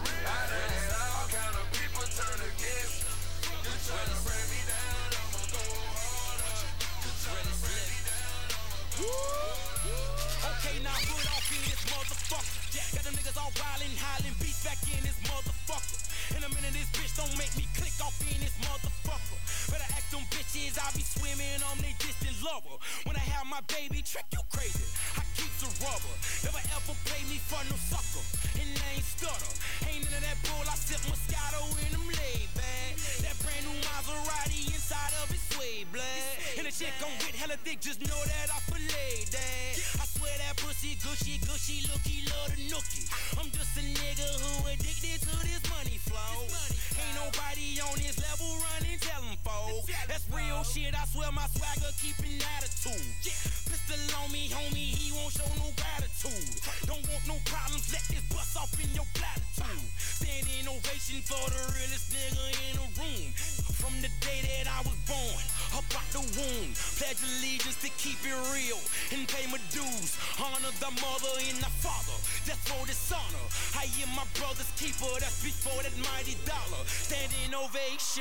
[SPEAKER 16] I done had all kind of people turn against me. You tryna bring me down, I'ma go harder. You tryna bring me down, I'ma go harder.
[SPEAKER 11] Okay, now put off in this motherfucker. Got them niggas all wildin', hollin', beats back in this motherfucker. In a minute, this bitch don't make me click off in this motherfucker. Better ask them bitches, I be swimming on they distant lover. When I have my baby, trick you crazy. I keep the rubber. Never ever play me for no sucker. And I ain't stutter. Ain't none of that bull, I sip Moscato in them laid back. That brand new Maserati inside of it suede black. And the chick gon' get hella thick, just know that I fillet that. I swear that pussy gushy, gushy, looky, love the nookie. I'm just a nigga who addicted to this money flow. Ain't nobody on this level running, tell them folks. That's real shit, I swear my swagger keeping attitude. Pistol on me, homie, he won't show no gratitude. Don't want no problems, let this bust off in your platitude. Standing ovation for the realest nigga in the room. From the day that I was born, up out the womb. Pledge allegiance to keep it real and pay my dues. Honor the mother and the father, that's for dishonor. I am my brother's keeper, that's before that mighty dollar. Standing ovation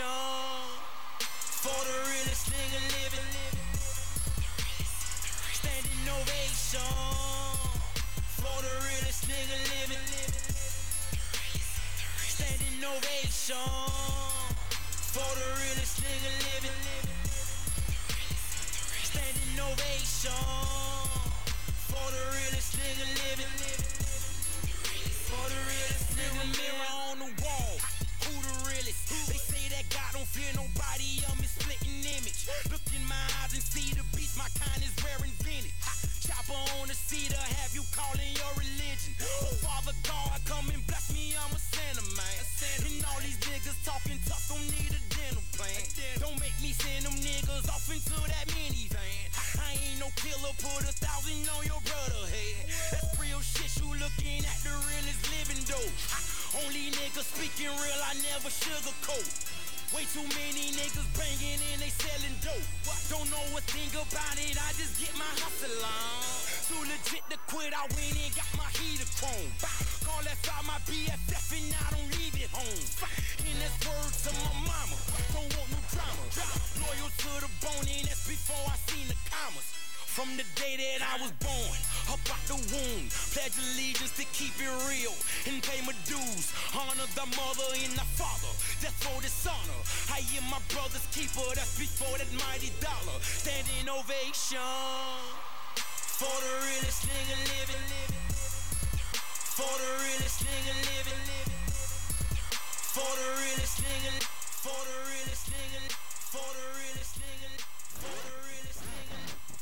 [SPEAKER 11] for the realest nigga living. Standing ovation for the realest nigga living. Standing ovation for the realest nigga living. Standing ovation for the realest nigga living. For the realest nigga, mirror on the wall. Who the realest? They say that God don't fear nobody. I'm his splitting image. Look in my eyes and see the beast. My kind is rare and vintage. Chopper on the cedar, have you calling your religion? Oh, Father God, come and bless me, I'm a sinner, man. And all these niggas talking tough, don't need a dental plan.
[SPEAKER 17] killer, put 1,000 on your brother head. That's real shit, you looking at the realest living though. Only niggas speaking real, I never sugarcoat. Way too many niggas banging and they selling dope. Don't know a thing about it, I just get my hustle on. Too legit to quit, I went and got my heater chrome. Call that out my BFF and I don't leave it home. And that's word to my mama, don't want no drama. Loyal to the bone and that's before I seen the commas. From the day that I was born, up out the womb, pledge allegiance to keep it real and pay my dues. Honor the mother and the father, that's for dishonor. I am my brother's keeper, that's before that mighty dollar. Standing ovation for the realest nigga living. For the realest nigga living. For the realest nigga. For the realest nigga. For the realest nigga. For the realest nigga.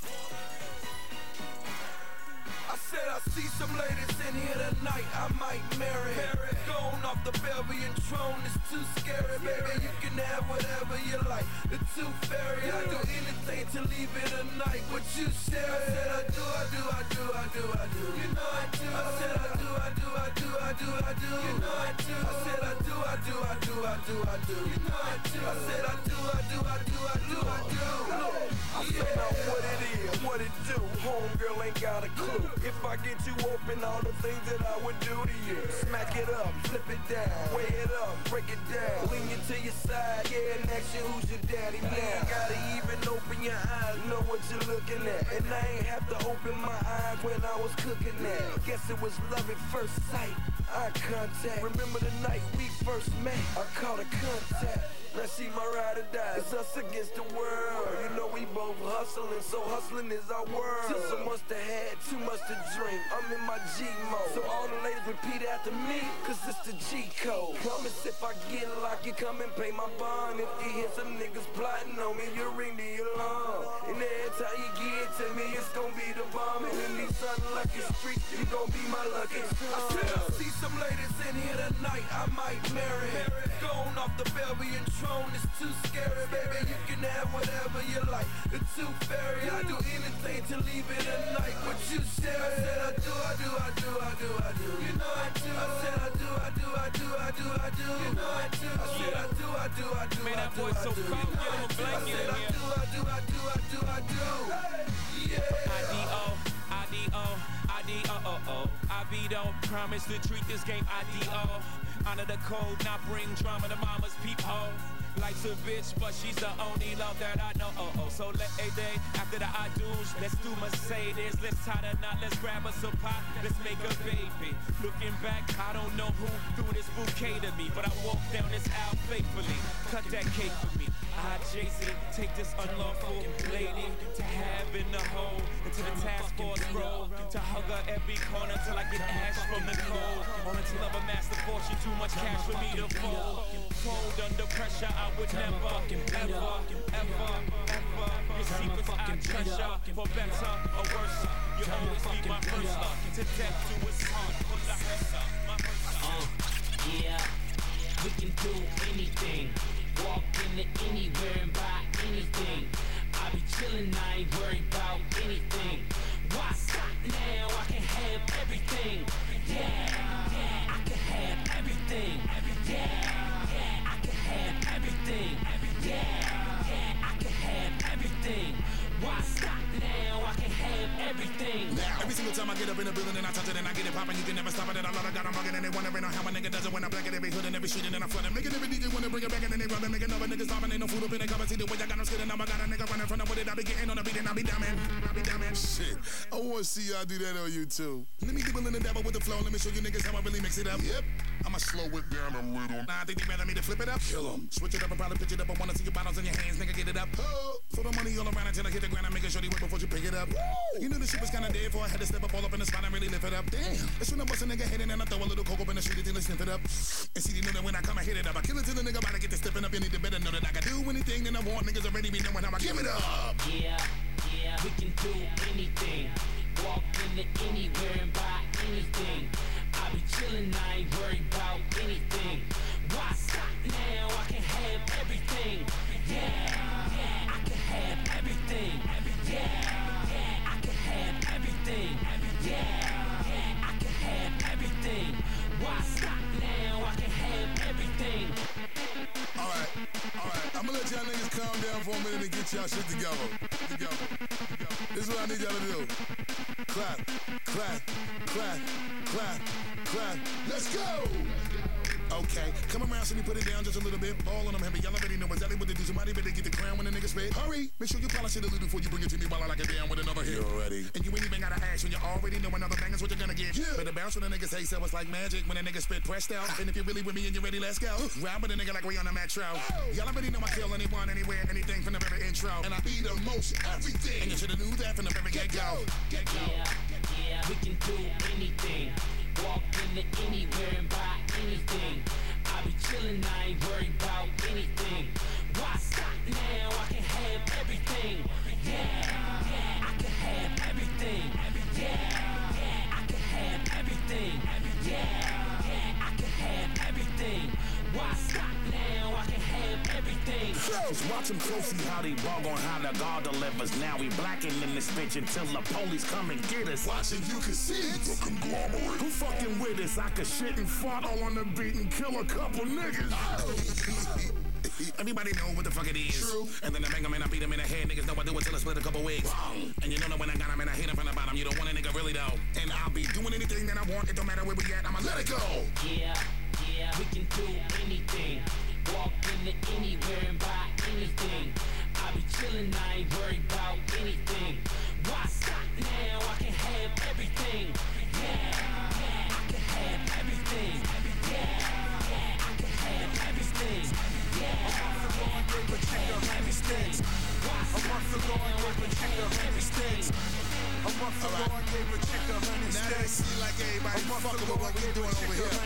[SPEAKER 2] I said I see some ladies in here tonight, I might marry. Going off the Belgian throne is too scary, baby. You can have whatever you like. The tooth fairy, I do anything to leave it a night. What you share? I said I do. You know I do. I said I do. You know I do. I said I do. You know I do. I said I do. I found out what it is, what it do. Homegirl ain't got a clue. If I get you open, all the things that I would do to you. Smack it up, flip it down, weigh it up, break it down. Lean you to your side, yeah, and ask you who's your daddy now. Ain't gotta even open your eyes, know what you're looking at. And I ain't have to open my eyes when I was cooking that. Guess it was love at first sight, eye contact. Remember the night we first met, I caught a contact. Now she my ride or die, it's us against the world. You know we both hustling, so hustling is our world. Till so much to have, too much to drink, I'm in my G mode. So all the ladies repeat after me, cause it's the G code. Promise if I get locked, you come and pay my bond. If you hear some niggas plotting on me, you ring the alarm. And every time you get to me, it's gonna be the bomb. And in these unlucky streets, you gon' be my lucky star. I said I see some ladies in here tonight, I might marry. Going off the Belgian throne is too scary, baby. You can have whatever you like. The tooth fairy, I do anything to leave it a night. What you share? I said I do. You know I do. I said I do. You know I do. I said I do.
[SPEAKER 17] Man, that boy so cold, get him a blanket in here.
[SPEAKER 2] I do. Yeah.
[SPEAKER 17] I-D-O. I be don't promise to treat this game I-D-O. Honor the code, not bring drama to mama's peephole. Life's a bitch, but she's the only love that I know. So let a day after the I do's, let's do Mercedes. Let's tie the knot, let's grab us a pot, let's make a baby. Looking back, I don't know who threw this bouquet to me, but I walked down this aisle faithfully. Cut that cake for me. I, Jay-Z, take this unlawful lady to have in the hole, into the task force roll, to hug her every corner till I get ash from the cold. On until of a master fortune, too much cash for me to fold. Cold under pressure, I would never, ever. Your secrets I treasure, for better or worse. You always be my first love, to death to his heart.
[SPEAKER 18] Yeah, we can do anything. Walk into anywhere and buy anything. I be chillin', I ain't worried about anything. Why stop now? I can have everything. Yeah, I can have everything. Yeah, I can have everything. Yeah, I can have everything. Why stop now? I can have everything.
[SPEAKER 19] Every single time I get up in the building and I touch it and I get it poppin', you can never stop it. And I love it, got 'em buggin' and they wondering how a nigga does it when I black it every hood and every street and then I flood it. Making every DJ wanna bring it back and then they rub it, making other niggas stoppin', ain't no food up in the cover. See the way I got 'em skidding, now I got a nigga running from the with it. I be getting on the beat and I be damning.
[SPEAKER 20] Shit, I wanna see y'all do that on YouTube.
[SPEAKER 19] Let me dibble in the devil with the flow. Let me show you niggas how I really mix it up.
[SPEAKER 20] Yep, I'ma slow it down a little.
[SPEAKER 19] Nah, I think they better me to flip it up.
[SPEAKER 20] Kill 'em.
[SPEAKER 19] Switch it up and probably pitch it up. I wanna see your bottles in your hands, nigga, get it up. Throw the money all around until I hit the ground. I'm making sure they wait before you pick it up. Woo! You knew the shit was kinda dead before I had to step up all up in the spot and really lift it up. Damn, that's when I bust a nigga head in and I throw a little coke up in the street until I sniff it up. And see, they know that when I come, I hit it up. I kill it till the nigga about to get to stepping up. You need to better know that I can do anything that I want. Niggas already be knowing how I give it up.
[SPEAKER 18] Yeah, we can do anything. Walk into anywhere and buy anything. I be chillin', I ain't worried about anything. Why stop now? I can have everything. Yeah, I can have everything. Yeah, I can
[SPEAKER 20] down for a minute and get y'all shit together. This is what I need y'all to do. Clap, clap, clap, clap, clap. Let's go! Okay, come around, so you put it down just a little bit. All on them heavy, y'all already know exactly what to do. Somebody better get the crown when the nigga spit. Hurry, make sure you polish it a little before you bring it to me while I lock it down with another hit. You already. And you ain't even gotta ask when you already know another bang is what you're gonna get. Yeah. Better bounce when the nigga say so, it's like magic when a nigga spit pressed out. And if you're really with me and you're ready, let's go. Ride with a nigga like we on the metro. Y'all already know I kill anyone, anywhere, anything from the very intro. And I eat most everything. And you should've knew that from the very get-go.
[SPEAKER 18] Yeah, we can do anything. Walk into anywhere and buy anything. I be chillin', I ain't worried about anything. Why stop now? I can have everything. Yeah, I can have everything. Yeah, I can have everything. Yeah, I can have everything. Why stop now? I can have everything.
[SPEAKER 15] Just watch them closely how they bug on how the God delivers. Now we blacking in this bitch until the police come and get us.
[SPEAKER 20] Watching you can see the conglomerate.
[SPEAKER 15] Who fucking with us? I could shit and fart all on the beat and kill a couple niggas. Everybody know what the fuck it is. True. And then I bang them and I beat them in the head. Niggas know I do it till I split a couple wigs. And you know that when I got them and I hit them from the bottom, you don't want a nigga really though. And I'll be doing anything that I want. It don't matter where we at, I'ma let it go.
[SPEAKER 18] Yeah, we can do anything. Walk into anywhere and buy anything. I be chillin', I ain't worried about anything. Why stop now? I can have everything. Yeah, I can have everything. Yeah, I can have everything. Yeah, I gave a chick a heavy sticks. A month ago I gave a chick a heavy sticks. A month ago I gave a chick 100 stacks.
[SPEAKER 20] Now they see like everybody fucking with what we doing over here.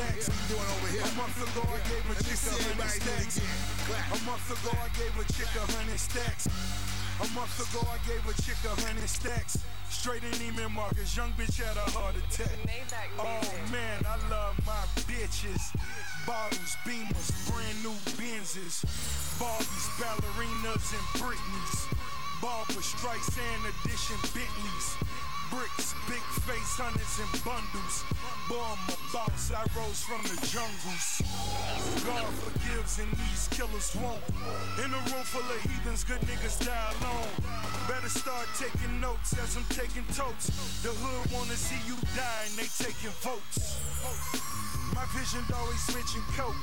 [SPEAKER 18] A month ago I gave a chick 100 stacks.
[SPEAKER 20] A month ago I gave a chick 100 stacks.
[SPEAKER 18] A month ago I gave a chick 100 stacks. Straight in Neiman Marcus, young bitch had a heart attack. Oh man, I love my bitches. Bottles, Beamers, brand new Benzes. Barbies, ballerinas, and Britneys. Barbara Streisand edition Bentleys. Bricks, big face, hundreds and bundles. Boy, I'm a boss, I rose from the jungles. God forgives and these killers won't. In a room full of heathens, good niggas die alone. Better start taking notes as I'm taking totes. The hood wanna see you die and they taking votes. My vision always switching coke.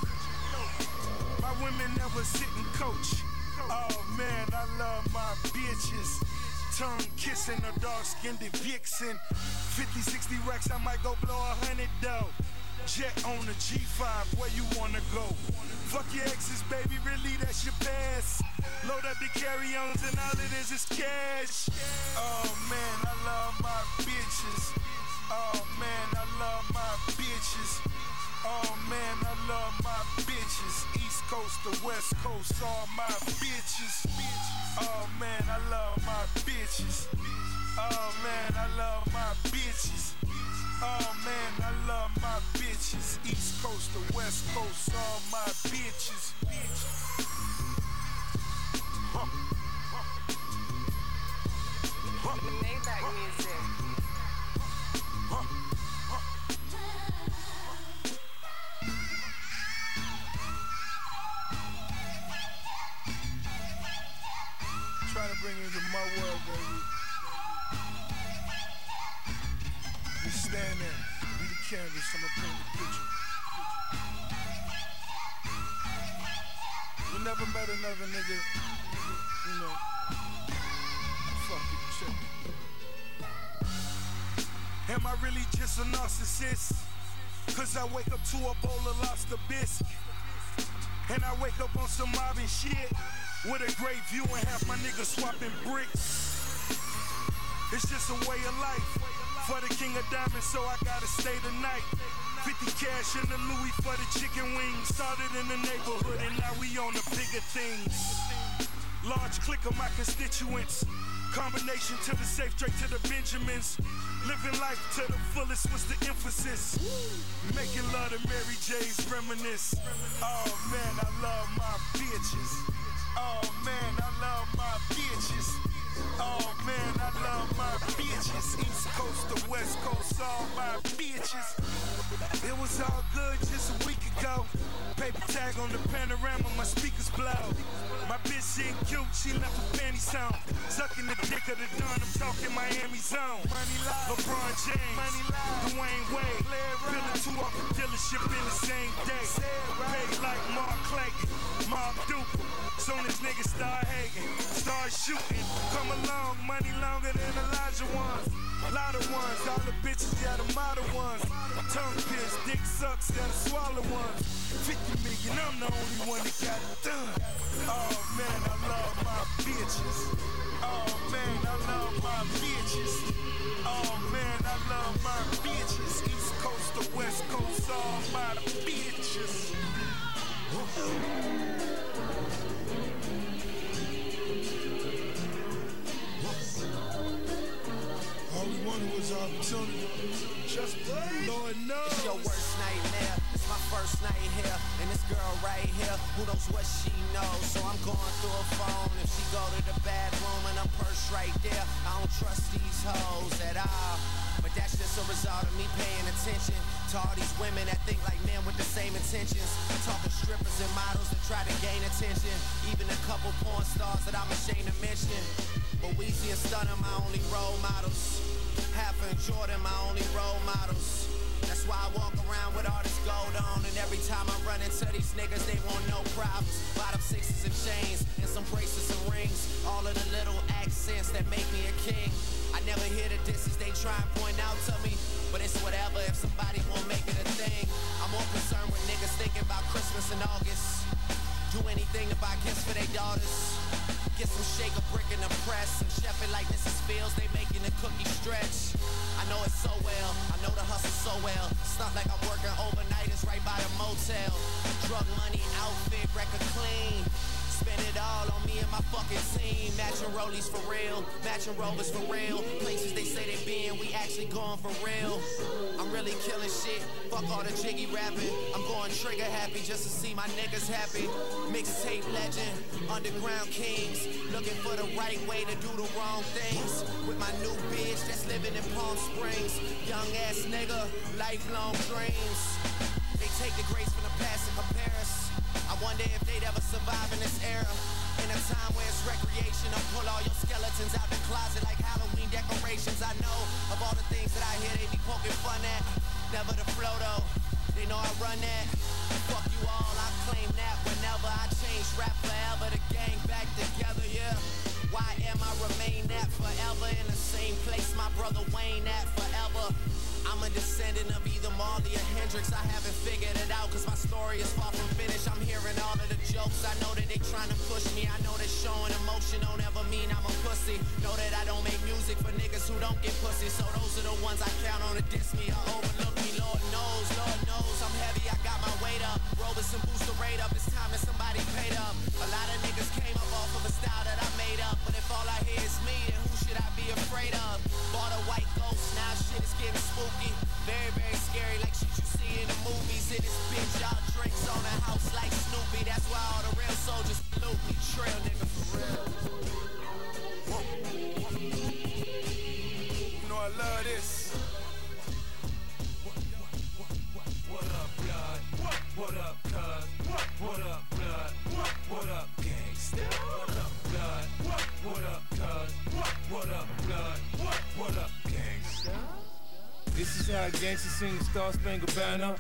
[SPEAKER 18] My women never sit and coach. Oh man, I love my bitches. Tongue kissing a dark-skinned vixen. 50, 60 racks, I might go blow 100 though. Jet on the G5, where you wanna go? Fuck your exes, baby, really that's your past. Load up the carry-ons and all it is cash. Oh man, I love my bitches. Oh man, I love my bitches. Oh man, I love my bitches. East Coast to West Coast, all my bitches. Oh man, I love my bitches. Oh man, I love my bitches. Oh man, I love my bitches. East Coast to West Coast, all my bitches.
[SPEAKER 21] Maybach music.
[SPEAKER 18] Trying to bring you into my world, baby. You stand there, be the canvas, I'ma paint the picture. You never met another nigga, you know. Fuck it, check it. Am I really just a narcissist? Cause I wake up to a bowl of lobster bisque. And I wake up on some mobbing shit. With a great view and half my niggas swapping bricks. It's just a way of life. For the king of diamonds, so I gotta stay the night. 50 cash in the Louis for the chicken wings. Started in the neighborhood and now we on the bigger things. Large clique of my constituents. Combination to the safe, straight to the Benjamins. Living life to the fullest was the emphasis. Making love to Mary J's reminisce. Oh man, I love my bitches. Oh man, I love my bitches. Oh man, I love my bitches. East Coast to West Coast, all my bitches.
[SPEAKER 21] It was all good just a week ago. Paper tag on the panorama, my speakers blow. My bitch ain't cute, she left her panties on. Sucking the dick of the dawn, I'm talking Miami zone. LeBron James, Dwayne Wade. Feeling two off the dealership in the same day. Paid like Mark Clayton, Mark Duper. Soon as niggas start hating, start shooting. Come along, money longer than Elijah ones. Lot of ones, all the bitches, yeah, the model ones. Tongue pierced, dick sucks, gotta swallow ones. 50 million, I'm the only one that got it done. Oh man, I love my bitches. Oh man, I love my bitches. Oh man, I love my bitches. East Coast to West Coast, all my bitches.
[SPEAKER 20] All we wanted was opportunity. Just Lord knows.
[SPEAKER 1] It's your worst nightmare. It's my first night here. And this girl right here, who knows what she knows. So I'm going through her phone. If she go to the bathroom and her purse right there, I don't trust these hoes at all. But that's just a result of me paying attention to all these women that think like men with the same intentions. Talking strippers and models that try to gain attention. Even a couple porn stars that I'm ashamed to mention. But Weezy and Stunner my only role models. Half and Jordan my only role models. That's why I walk around with all this gold on. And every time I run into these niggas, they want no problems. Bottom sixes and chains, and some bracelets and rings. All of the little accents that make me a king. I never hear the disses they try and point out to me. But it's whatever if somebody won't make it a thing. I'm more concerned with niggas thinking about Christmas in August. Do anything to buy gifts for their daughters. Get some shake a brick in the press and chef it like Mrs. Fields, they making the cookie stretch. I know it so well, I know the hustle so well. It's not like I'm working overnight, it's right by the motel. Drug money, outfit, record clean. Spend it all on me and my fucking team. Matching rollies for real, matching rovers for real. Places they say they been, we actually going for real. I'm really killing shit, fuck all the jiggy rapping. I'm going trigger happy just to see my niggas happy. Mixtape legend, underground kings. Looking for the right way to do the wrong things. With my new bitch that's living in Palm Springs. Young ass nigga, lifelong dreams. They take the grace from the past and compare us. I wonder if they'd ever survive in this era. In a time where it's recreation, I'll pull all your skeletons out the closet like Halloween decorations. I know of all the things that I hear they be poking fun at. Never the flow though, they know I run that. Fuck you all, I claim that whenever I change rap forever, the gang back together, yeah. Why am I remain that forever in the same place my brother Wayne at forever? I'm a descendant of either Marley or Hendrix. I haven't figured it out cause my story is far from finished. I'm hearing all of the jokes. I know that they trying to push me. I know that showing emotion don't ever mean I'm a pussy. Know that I don't make music for niggas who don't get pussy. So those are the ones I count on to diss me or overlook me. Lord knows I'm heavy. I got my weight up. Robinson boost the rate up. It's time that somebody paid up. A lot of niggas came up off of a style that I made up. But if all I hear is me, then who should I be afraid of? Bought a white ghost, now shit is getting spooky. Very, very scary, like shit you see in the movies. In this bitch, y'all drinks on the house like Snoopy. That's why all the real soldiers salute me. Trail nigga for real.
[SPEAKER 21] You know I love this.
[SPEAKER 2] What up, blood? What up, cuz? What up, blood? What up, gangsta? What up, blood? What up, cuz? What up, blood? What up, gangsta?
[SPEAKER 22] This is how gangsters sing the Star Spangled Banner.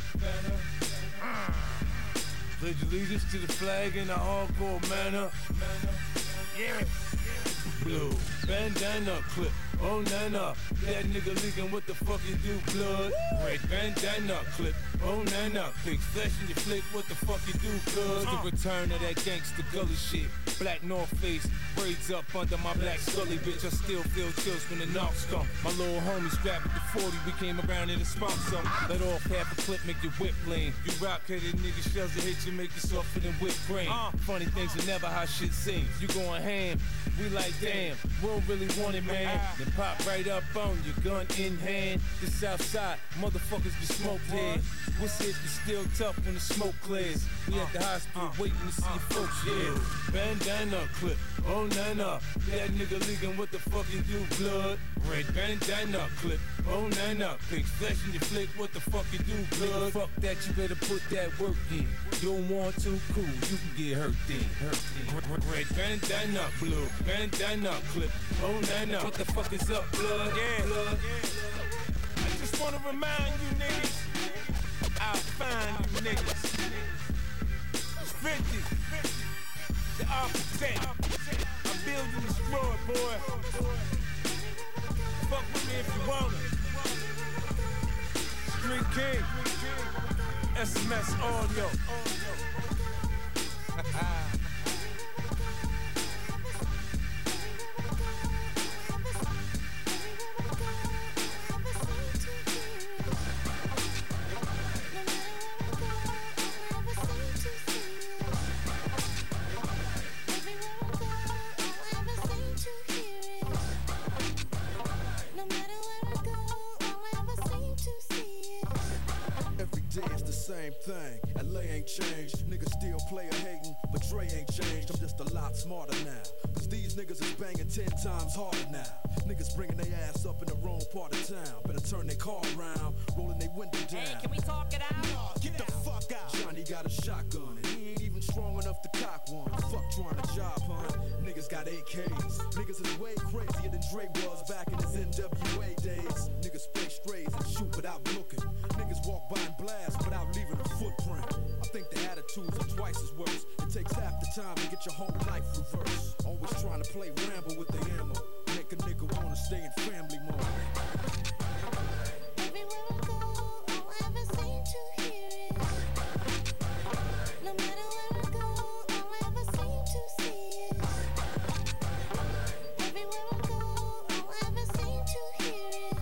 [SPEAKER 22] Pledge allegiance to the flag in a hardcore manner. Yeah. Blue bandana clip, oh nana. That nigga leaking, what the fuck you do, blood? Red bandana clip, oh nana. Big flesh in your flick, what the fuck you do, blood? The return of that gangsta gully shit. Black North Face, braids up under my black scully, bitch. I still feel chills when the knocks come. My little homie strapped with the 40, we came around in the spot some. Let off half a clip, make your whip lane. You rock-headed niggas, shells that hit you, make you softer than whipped cream. Funny things are never how shit seems. You going ham, we like damn, we don't really want it, man. Then pop right up on you, gun in hand. The south side, motherfuckers be smoked here. What's it, be still tough when the smoke clears. We at the hospital waiting to see your folks, yeah. Bandana clip, oh nana. That nigga leaking, what the fuck you do, blood? Red bandana clip, Oh, nah, pick flesh in your flick, what the fuck you do, blood? Fuck that, you better put that work in. You don't want to, cool, you can get hurt then. Red bandana, blue, bandana, clip. Oh, nah, what the fuck is up, blood? Yeah, blood. I just wanna remind you niggas, I'll find you niggas. It's 50, the architect. I'm building this road, boy. Fuck with me if you want it. Street King, SMS audio.
[SPEAKER 3] Same thing, LA ain't changed. Niggas still player hating, but Dre ain't changed. I'm just a lot smarter now. Cause these niggas is banging 10 times harder now. Niggas bringing their ass up in the wrong part of town. Better turn their car around, rolling their window down.
[SPEAKER 17] Hey, can we talk it out?
[SPEAKER 3] Nah, get the fuck out. Johnny got a shotgun and he ain't even strong enough to cock one. Fuck trying to job, huh? Niggas got AKs. Niggas is way crazier than Dre was back in his NWA days. Niggas spray strays and shoot without looking. Niggas walk by and blast without leaving a footprint. I think the attitudes are twice as worse. It takes half the time to get your whole life reversed. Always trying to play Rambo with the ammo. Make a nigga wanna stay in family mode.
[SPEAKER 4] Everywhere I go, all I ever seem to hear is, no matter where I go, all I ever seem to see is, everywhere I go, all I ever seem to hear is,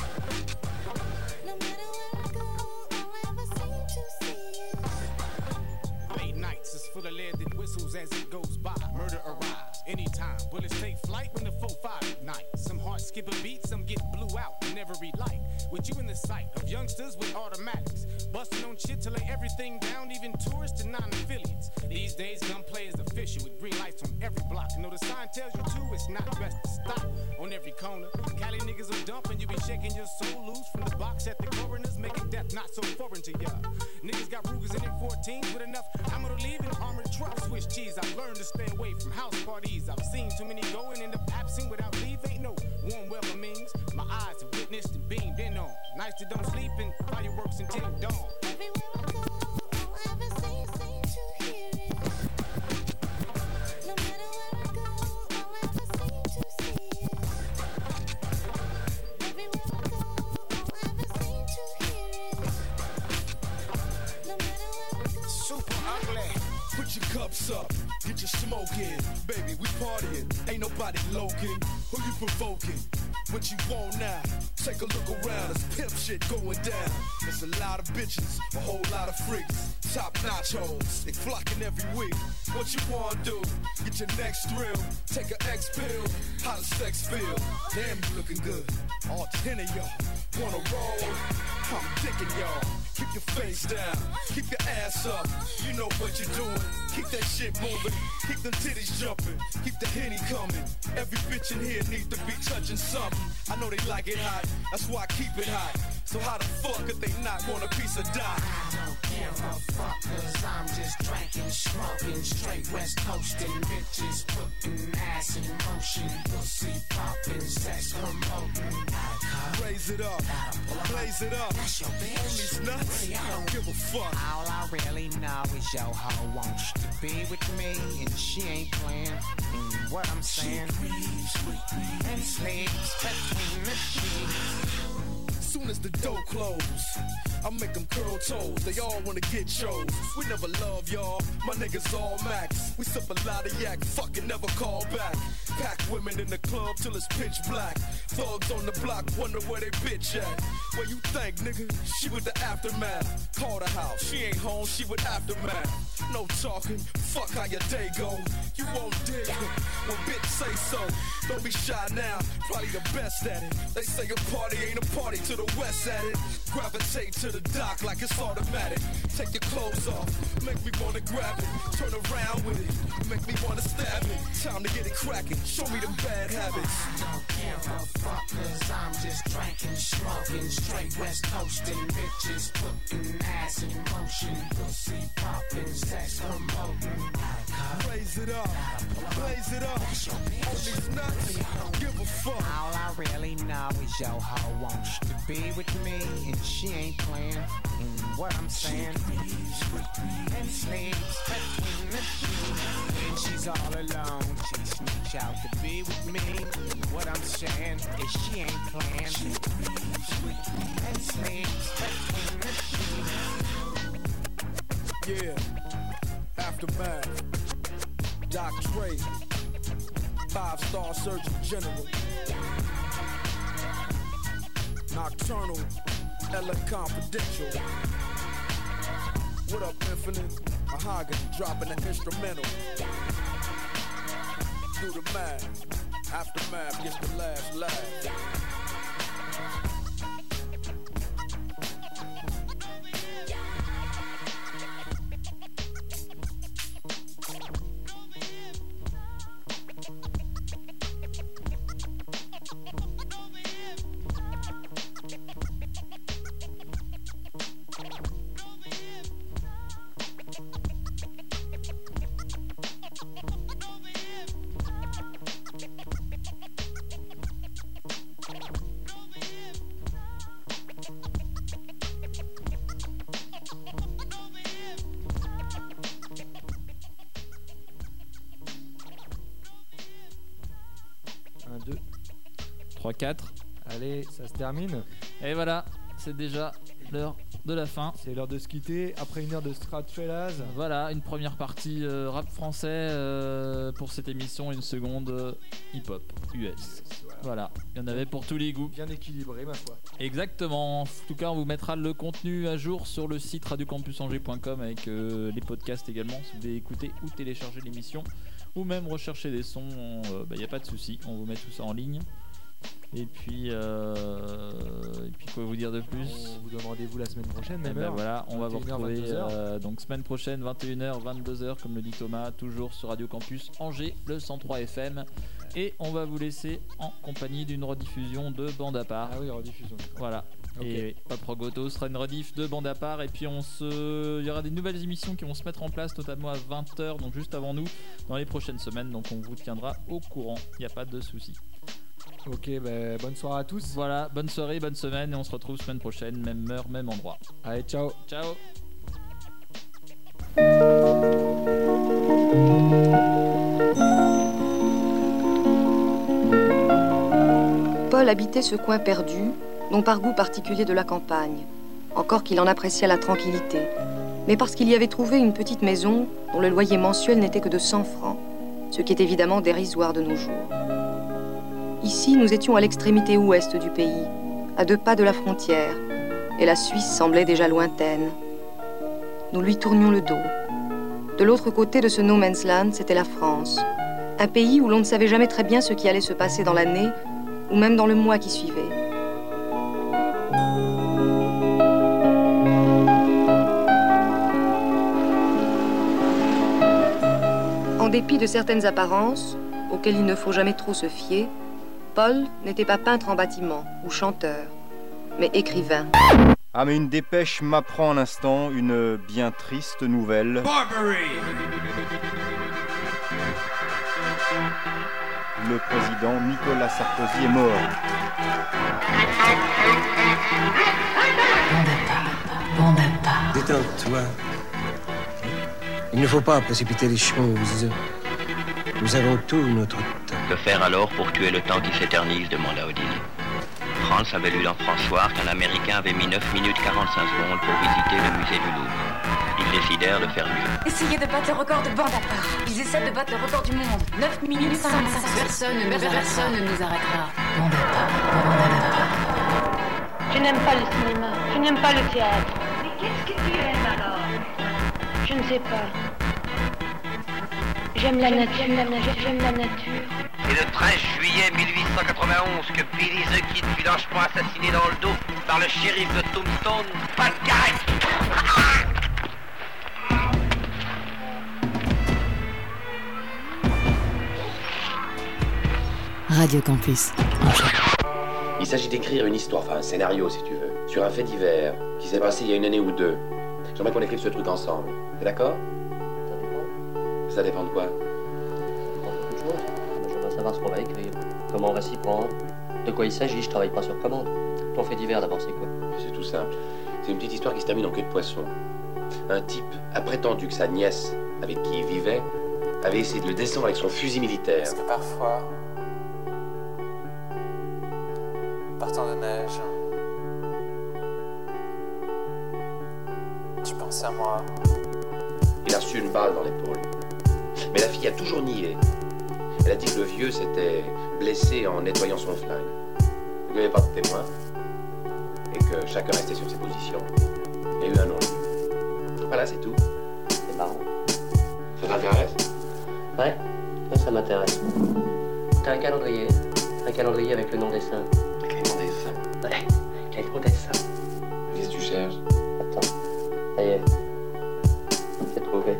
[SPEAKER 4] no matter where I go, all I ever seem to see is.
[SPEAKER 23] Late nights is full of lead that whistles as it goes by. Murder arrives anytime. Bullets take flight when the 4-5 ignite. Some hearts skip a beat, some get blew out in every light. With you in the sight of youngsters with automatics, busting on shit to lay everything down, even tourists and non-affiliates. These days, gunplay is official with green lights on every block. You know the sign tells you to, it's not best to stop on every corner. Cali niggas will dump and you be shaking your soul loose from the box at the coroners, making death not so foreign to ya. Niggas got Rugers and M14s with enough ammo to leave in armored trucks. Swiss cheese, I've learned to stay away from house parties. I've seen too many go and end up absent without leave. Ain't no warm welcomings. My eyes have witnessed and beamed in on. Nights that don't sleep and fireworks until dawn.
[SPEAKER 4] Everywhere I go, all I ever seem to hear is, no matter where I go, all I ever seem to see is, everywhere I go, all I ever seem to hear is, no matter where I go.
[SPEAKER 3] Super ugly. Put your cups up, get your smoke in. Baby, we partying, ain't nobody loking. Who you provoking? What you want now? Take a look around, there's pimp shit going down. There's a lot of bitches, a whole lot of freaks. Top notch hoes, they flocking every week. What you wanna do? Get your next thrill. Take an X pill, how does sex feel? Damn, you looking good. All 10 of y'all wanna roll? I'm dicking y'all. Keep your face down, keep your ass up. You know what you're doing. Keep that shit moving, keep them titties jumping, keep the Henny coming. Every bitch in here needs to be touching something. I know they like it hot, that's why I keep it hot. So how the fuck could they not want a piece of die?
[SPEAKER 17] I don't give a fuck, cause I'm just drinking, smoking, straight west coasting, bitches putting ass in motion, pussy popping, sex promoting.
[SPEAKER 3] Raise it up, blaze it up.
[SPEAKER 17] That's your bitch.
[SPEAKER 3] On these nuts, I don't give a fuck.
[SPEAKER 17] All I really know is your hoe wants to be with me, and she ain't playing. And what I'm saying, and sleeps between the sheets.
[SPEAKER 3] Soon as the door close, I make them curl toes. They all wanna get chose. We never love y'all, my niggas all max. We sip a lot of yak, fucking never call back. Pack women in the club till it's pitch black. Thugs on the block wonder where they bitch at. Where you think, nigga? She with the aftermath. Call the house, she ain't home, she with aftermath. No talking, fuck how your day go. You won't dig when bitch say so. Don't be shy now, probably the best at it. They say a party ain't a party to the west at it. Gravitate to the dock like it's automatic. Take your clothes off, make me wanna grab it. Turn around with it, make me wanna stab it. Time to get it cracking, show me them bad habits.
[SPEAKER 5] I don't give a fuck, cause I'm just drinking, smoking, straight west coasting, bitches putting ass in motion, pussy popping, sex promoting.
[SPEAKER 3] Raise it up, blaze it up. On these nuts, don't give a fuck.
[SPEAKER 5] All I really know is your hoe wants to be with me, and she ain't playing. What I'm saying, and sleeps between the sheets, and she's all alone. She sneaks out to be with me. What I'm saying is she ain't playing, and sleeps between the sheets.
[SPEAKER 3] Yeah, Aftermath, Doc Dre, 5-star Surgeon General, Nocturnal, LA Confidential. What up, Infinite? Mahogany dropping an instrumental. Do the math. Aftermath gets the last laugh.
[SPEAKER 7] Un, deux.
[SPEAKER 8] 3, 4.
[SPEAKER 7] Allez, ça se termine.
[SPEAKER 8] Et voilà, c'est déjà l'heure de la fin.
[SPEAKER 7] C'est l'heure de se quitter après une heure de Stratfellas.
[SPEAKER 8] Voilà, une première partie rap français pour cette émission, une seconde hip-hop US. Voilà, il y en avait pour tous les goûts.
[SPEAKER 7] Bien équilibré, ma foi.
[SPEAKER 8] Exactement. En tout cas, on vous mettra le contenu à jour sur le site radiocampusangers.com avec les podcasts également. Si vous voulez écouter ou télécharger l'émission ou même rechercher des sons, il n'y a pas de souci. On vous met tout ça en ligne. Et puis quoi vous dire de plus?
[SPEAKER 7] On vous donne rendez-vous la semaine prochaine, même
[SPEAKER 8] ben
[SPEAKER 7] heure.
[SPEAKER 8] voilà, on va vous
[SPEAKER 7] 21h,
[SPEAKER 8] retrouver
[SPEAKER 7] 22h.
[SPEAKER 8] donc semaine prochaine 21h 22h comme le dit Thomas, toujours sur Radio Campus Angers, le 103 FM, et on va vous laisser en compagnie d'une rediffusion de Bande à part.
[SPEAKER 7] Ah oui, rediffusion.
[SPEAKER 8] Voilà.
[SPEAKER 7] Okay.
[SPEAKER 8] Et Pop Rogoto sera une rediff de Bande à part, et puis il y aura des nouvelles émissions qui vont se mettre en place, notamment à 20h, donc juste avant nous, dans les prochaines semaines, donc on vous tiendra au courant, il n'y a pas de souci.
[SPEAKER 7] Ok, bonne soirée à tous.
[SPEAKER 8] Voilà, bonne soirée, bonne semaine, et on se retrouve semaine prochaine, même heure, même endroit.
[SPEAKER 7] Allez, ciao.
[SPEAKER 8] Ciao.
[SPEAKER 6] Paul habitait ce coin perdu, non par goût particulier de la campagne, encore qu'il en appréciait la tranquillité, mais parce qu'il y avait trouvé une petite maison dont le loyer mensuel n'était que de 100 francs, ce qui est évidemment dérisoire de nos jours. Ici, nous étions à l'extrémité ouest du pays, à 2 pas de la frontière, et la Suisse semblait déjà lointaine. Nous lui tournions le dos. De l'autre côté de ce no man's land, c'était la France, un pays où l'on ne savait jamais très bien ce qui allait se passer dans l'année, ou même dans le mois qui suivait. En dépit de certaines apparences, auxquelles il ne faut jamais trop se fier, Paul n'était pas peintre en bâtiment ou chanteur, mais écrivain.
[SPEAKER 10] Ah, mais une dépêche m'apprend à l'instant une bien triste nouvelle.
[SPEAKER 9] Barbary.
[SPEAKER 10] Le président Nicolas Sarkozy est mort.
[SPEAKER 24] Détends-toi. Il ne faut pas précipiter les choses. Nous avons tout notre temps.
[SPEAKER 25] Que faire alors pour tuer le temps qui s'éternise, demanda Odile. Franz avait lu dans François qu'un Américain avait mis 9 minutes 45 secondes pour visiter le musée du Louvre. Ils décidèrent de faire mieux.
[SPEAKER 26] Essayez de battre le record de bande à part. Ils essaient de battre le record du monde. 9 minutes 55. Personne ne nous arrêtera. Bande à part.
[SPEAKER 27] Je n'aime pas le cinéma. Je n'aime pas le théâtre. Mais qu'est-ce que tu aimes alors? Je ne sais pas. J'aime la nature, j'aime la nature.
[SPEAKER 11] C'est le 13 juillet 1891 que Billy the Kid fut lâchement assassiné dans le dos par le shérif de Tombstone, Pat Garrett.
[SPEAKER 12] Radio Campus.
[SPEAKER 13] Il s'agit d'écrire une histoire, enfin un scénario si tu veux, sur un fait divers qui s'est passé il y a une année ou deux. J'aimerais qu'on écrive ce truc ensemble. T'es d'accord?
[SPEAKER 14] Ça dépend.
[SPEAKER 13] Ça dépend de quoi?
[SPEAKER 14] Beaucoup de choses. Je voudrais savoir ce qu'on va écrire, comment on va s'y prendre, de quoi il s'agit. Je travaille pas sur commande. Ton fait divers d'abord, c'est quoi?
[SPEAKER 13] C'est tout simple. C'est une petite histoire qui se termine en queue de poisson. Un type a prétendu que sa nièce, avec qui il vivait, avait essayé de le descendre avec son fusil militaire.
[SPEAKER 15] Est-ce que parfois, partant de neige, tu penses à moi?
[SPEAKER 13] Il a reçu une balle dans l'épaule. Mais la fille a toujours nié. Elle a dit que le vieux s'était blessé en nettoyant son flingue. Il n'y avait pas de témoin. Et que chacun restait sur ses positions. Il y a eu un non-lieu. Voilà, c'est tout.
[SPEAKER 14] C'est marrant.
[SPEAKER 13] Ça t'intéresse?
[SPEAKER 14] Ouais, ça m'intéresse. T'as un calendrier avec le nom des saints.
[SPEAKER 13] Avec les noms des saints?
[SPEAKER 14] Ouais, avec les noms des saints.
[SPEAKER 13] Qu'est-ce que tu cherches?
[SPEAKER 14] Attends, ça y est. C'est trouvé.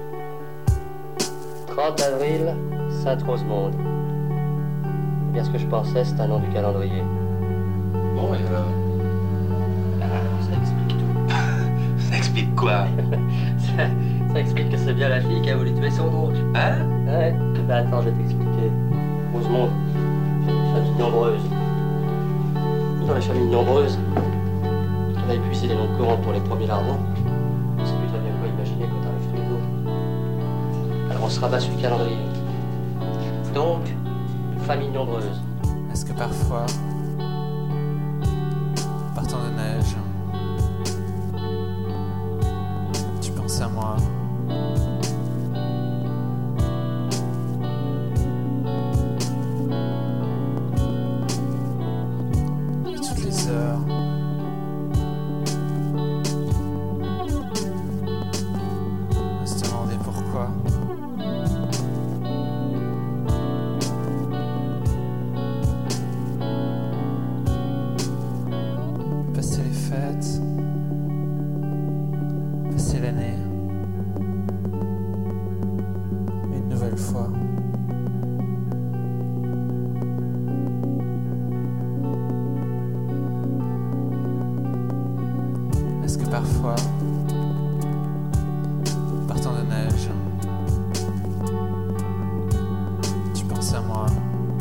[SPEAKER 14] 30 avril, Sainte-Rosemonde. Bien ce que je pensais, c'est un nom du calendrier.
[SPEAKER 13] Bon, et alors?
[SPEAKER 14] Ça explique tout.
[SPEAKER 13] Ça explique quoi?
[SPEAKER 14] ça explique que c'est bien la fille qui a voulu tuer son oncle.
[SPEAKER 13] Hein?
[SPEAKER 14] Ouais. Bah attends, je vais t'expliquer. Rosemonde, famille nombreuse. Dans les familles nombreuses, on a épuisé les noms courants pour les premiers lardons. On sait plus très bien quoi imaginer quand arrive tous les jours. Alors on se rabat sur le calendrier. Donc, famille nombreuse.
[SPEAKER 15] Est-ce que parfois, partant de neige, tu penses à moi? Et toutes les heures, à se demander pourquoi. Passer les fêtes, passer l'année, une nouvelle fois. Est-ce que parfois, partant de neige, tu penses à moi?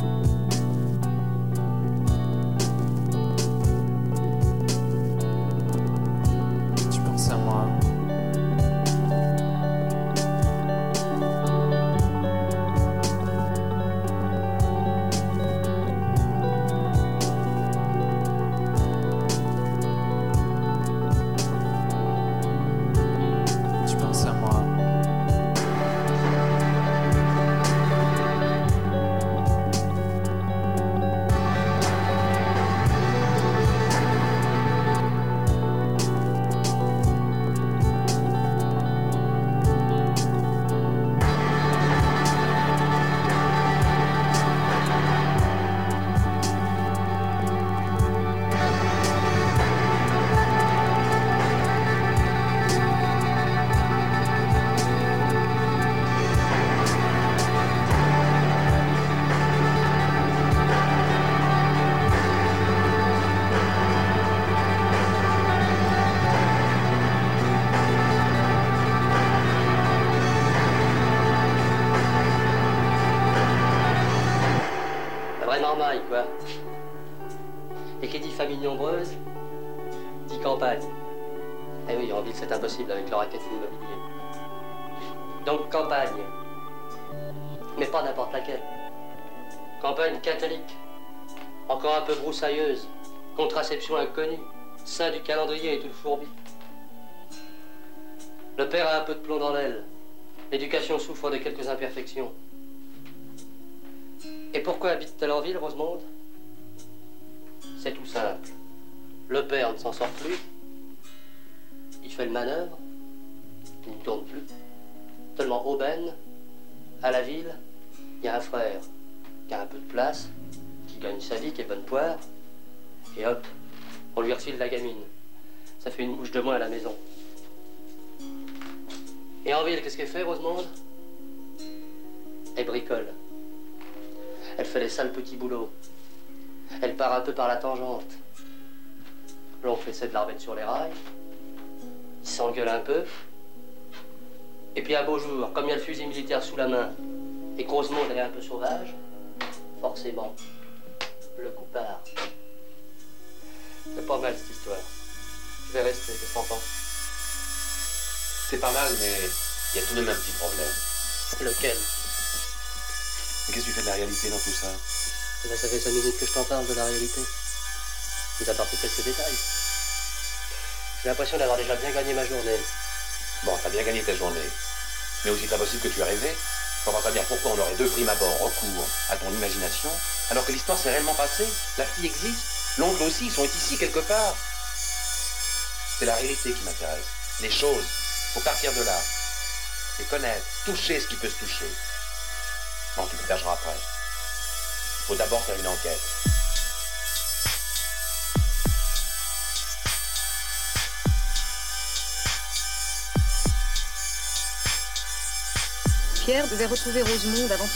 [SPEAKER 15] Tu penses à moi? Tu penses à moi?
[SPEAKER 14] La vraie marmaille, quoi. Et qui dit famille nombreuse, dit campagne. Eh oui, en ville, c'est impossible avec le racket immobilier. Donc campagne. Mais pas n'importe laquelle. Campagne catholique. Encore un peu broussailleuse. Contraception inconnue. Saint du calendrier et tout le fourbi. Le père a un peu de plomb dans l'aile. L'éducation souffre de quelques imperfections. Et pourquoi habite-t-elle en ville, Rosemonde? C'est tout simple. Le père ne s'en sort plus. Il fait le manœuvre. Il ne tourne plus. Tellement aubaine. À la ville, il y a un frère qui a un peu de place, qui gagne sa vie, qui est bonne poire, et hop, on lui refile la gamine. Ça fait une mouche de moins à la maison. Et en ville, qu'est-ce qu'elle fait, Rosemonde? Elle bricole. Elle fait les sales petits boulots. Elle part un peu par la tangente. L'oncle essaie de la remettre sur les rails. Il s'engueule un peu. Et puis un beau jour, comme il y a le fusil militaire sous la main, et que Rosemonde elle est un peu sauvage, forcément, le coup part. C'est pas mal cette histoire. Je vais rester, qu'est-ce que t'en penses?
[SPEAKER 13] C'est pas mal, mais il y a tout de même un petit problème.
[SPEAKER 14] Lequel?
[SPEAKER 13] Mais qu'est-ce que tu fais de la réalité dans tout ça?
[SPEAKER 14] Eh ben, ça fait 5 minutes que je t'en parle de la réalité. Vous apportez quelques détails. J'ai l'impression d'avoir déjà bien gagné ma journée.
[SPEAKER 13] Bon, t'as bien gagné ta journée. Mais aussi très possible que tu aies rêvé. Je comprends pas bien pourquoi on aurait de prime abord recours à ton imagination, alors que l'histoire s'est réellement passée. La fille existe, l'oncle aussi, ils sont ici quelque part. C'est la réalité qui m'intéresse. Les choses, faut partir de là. Les connaître, toucher ce qui peut se toucher. Bon, tu partageras après. Il faut d'abord faire une enquête.
[SPEAKER 6] Pierre devait retrouver Rosemonde avant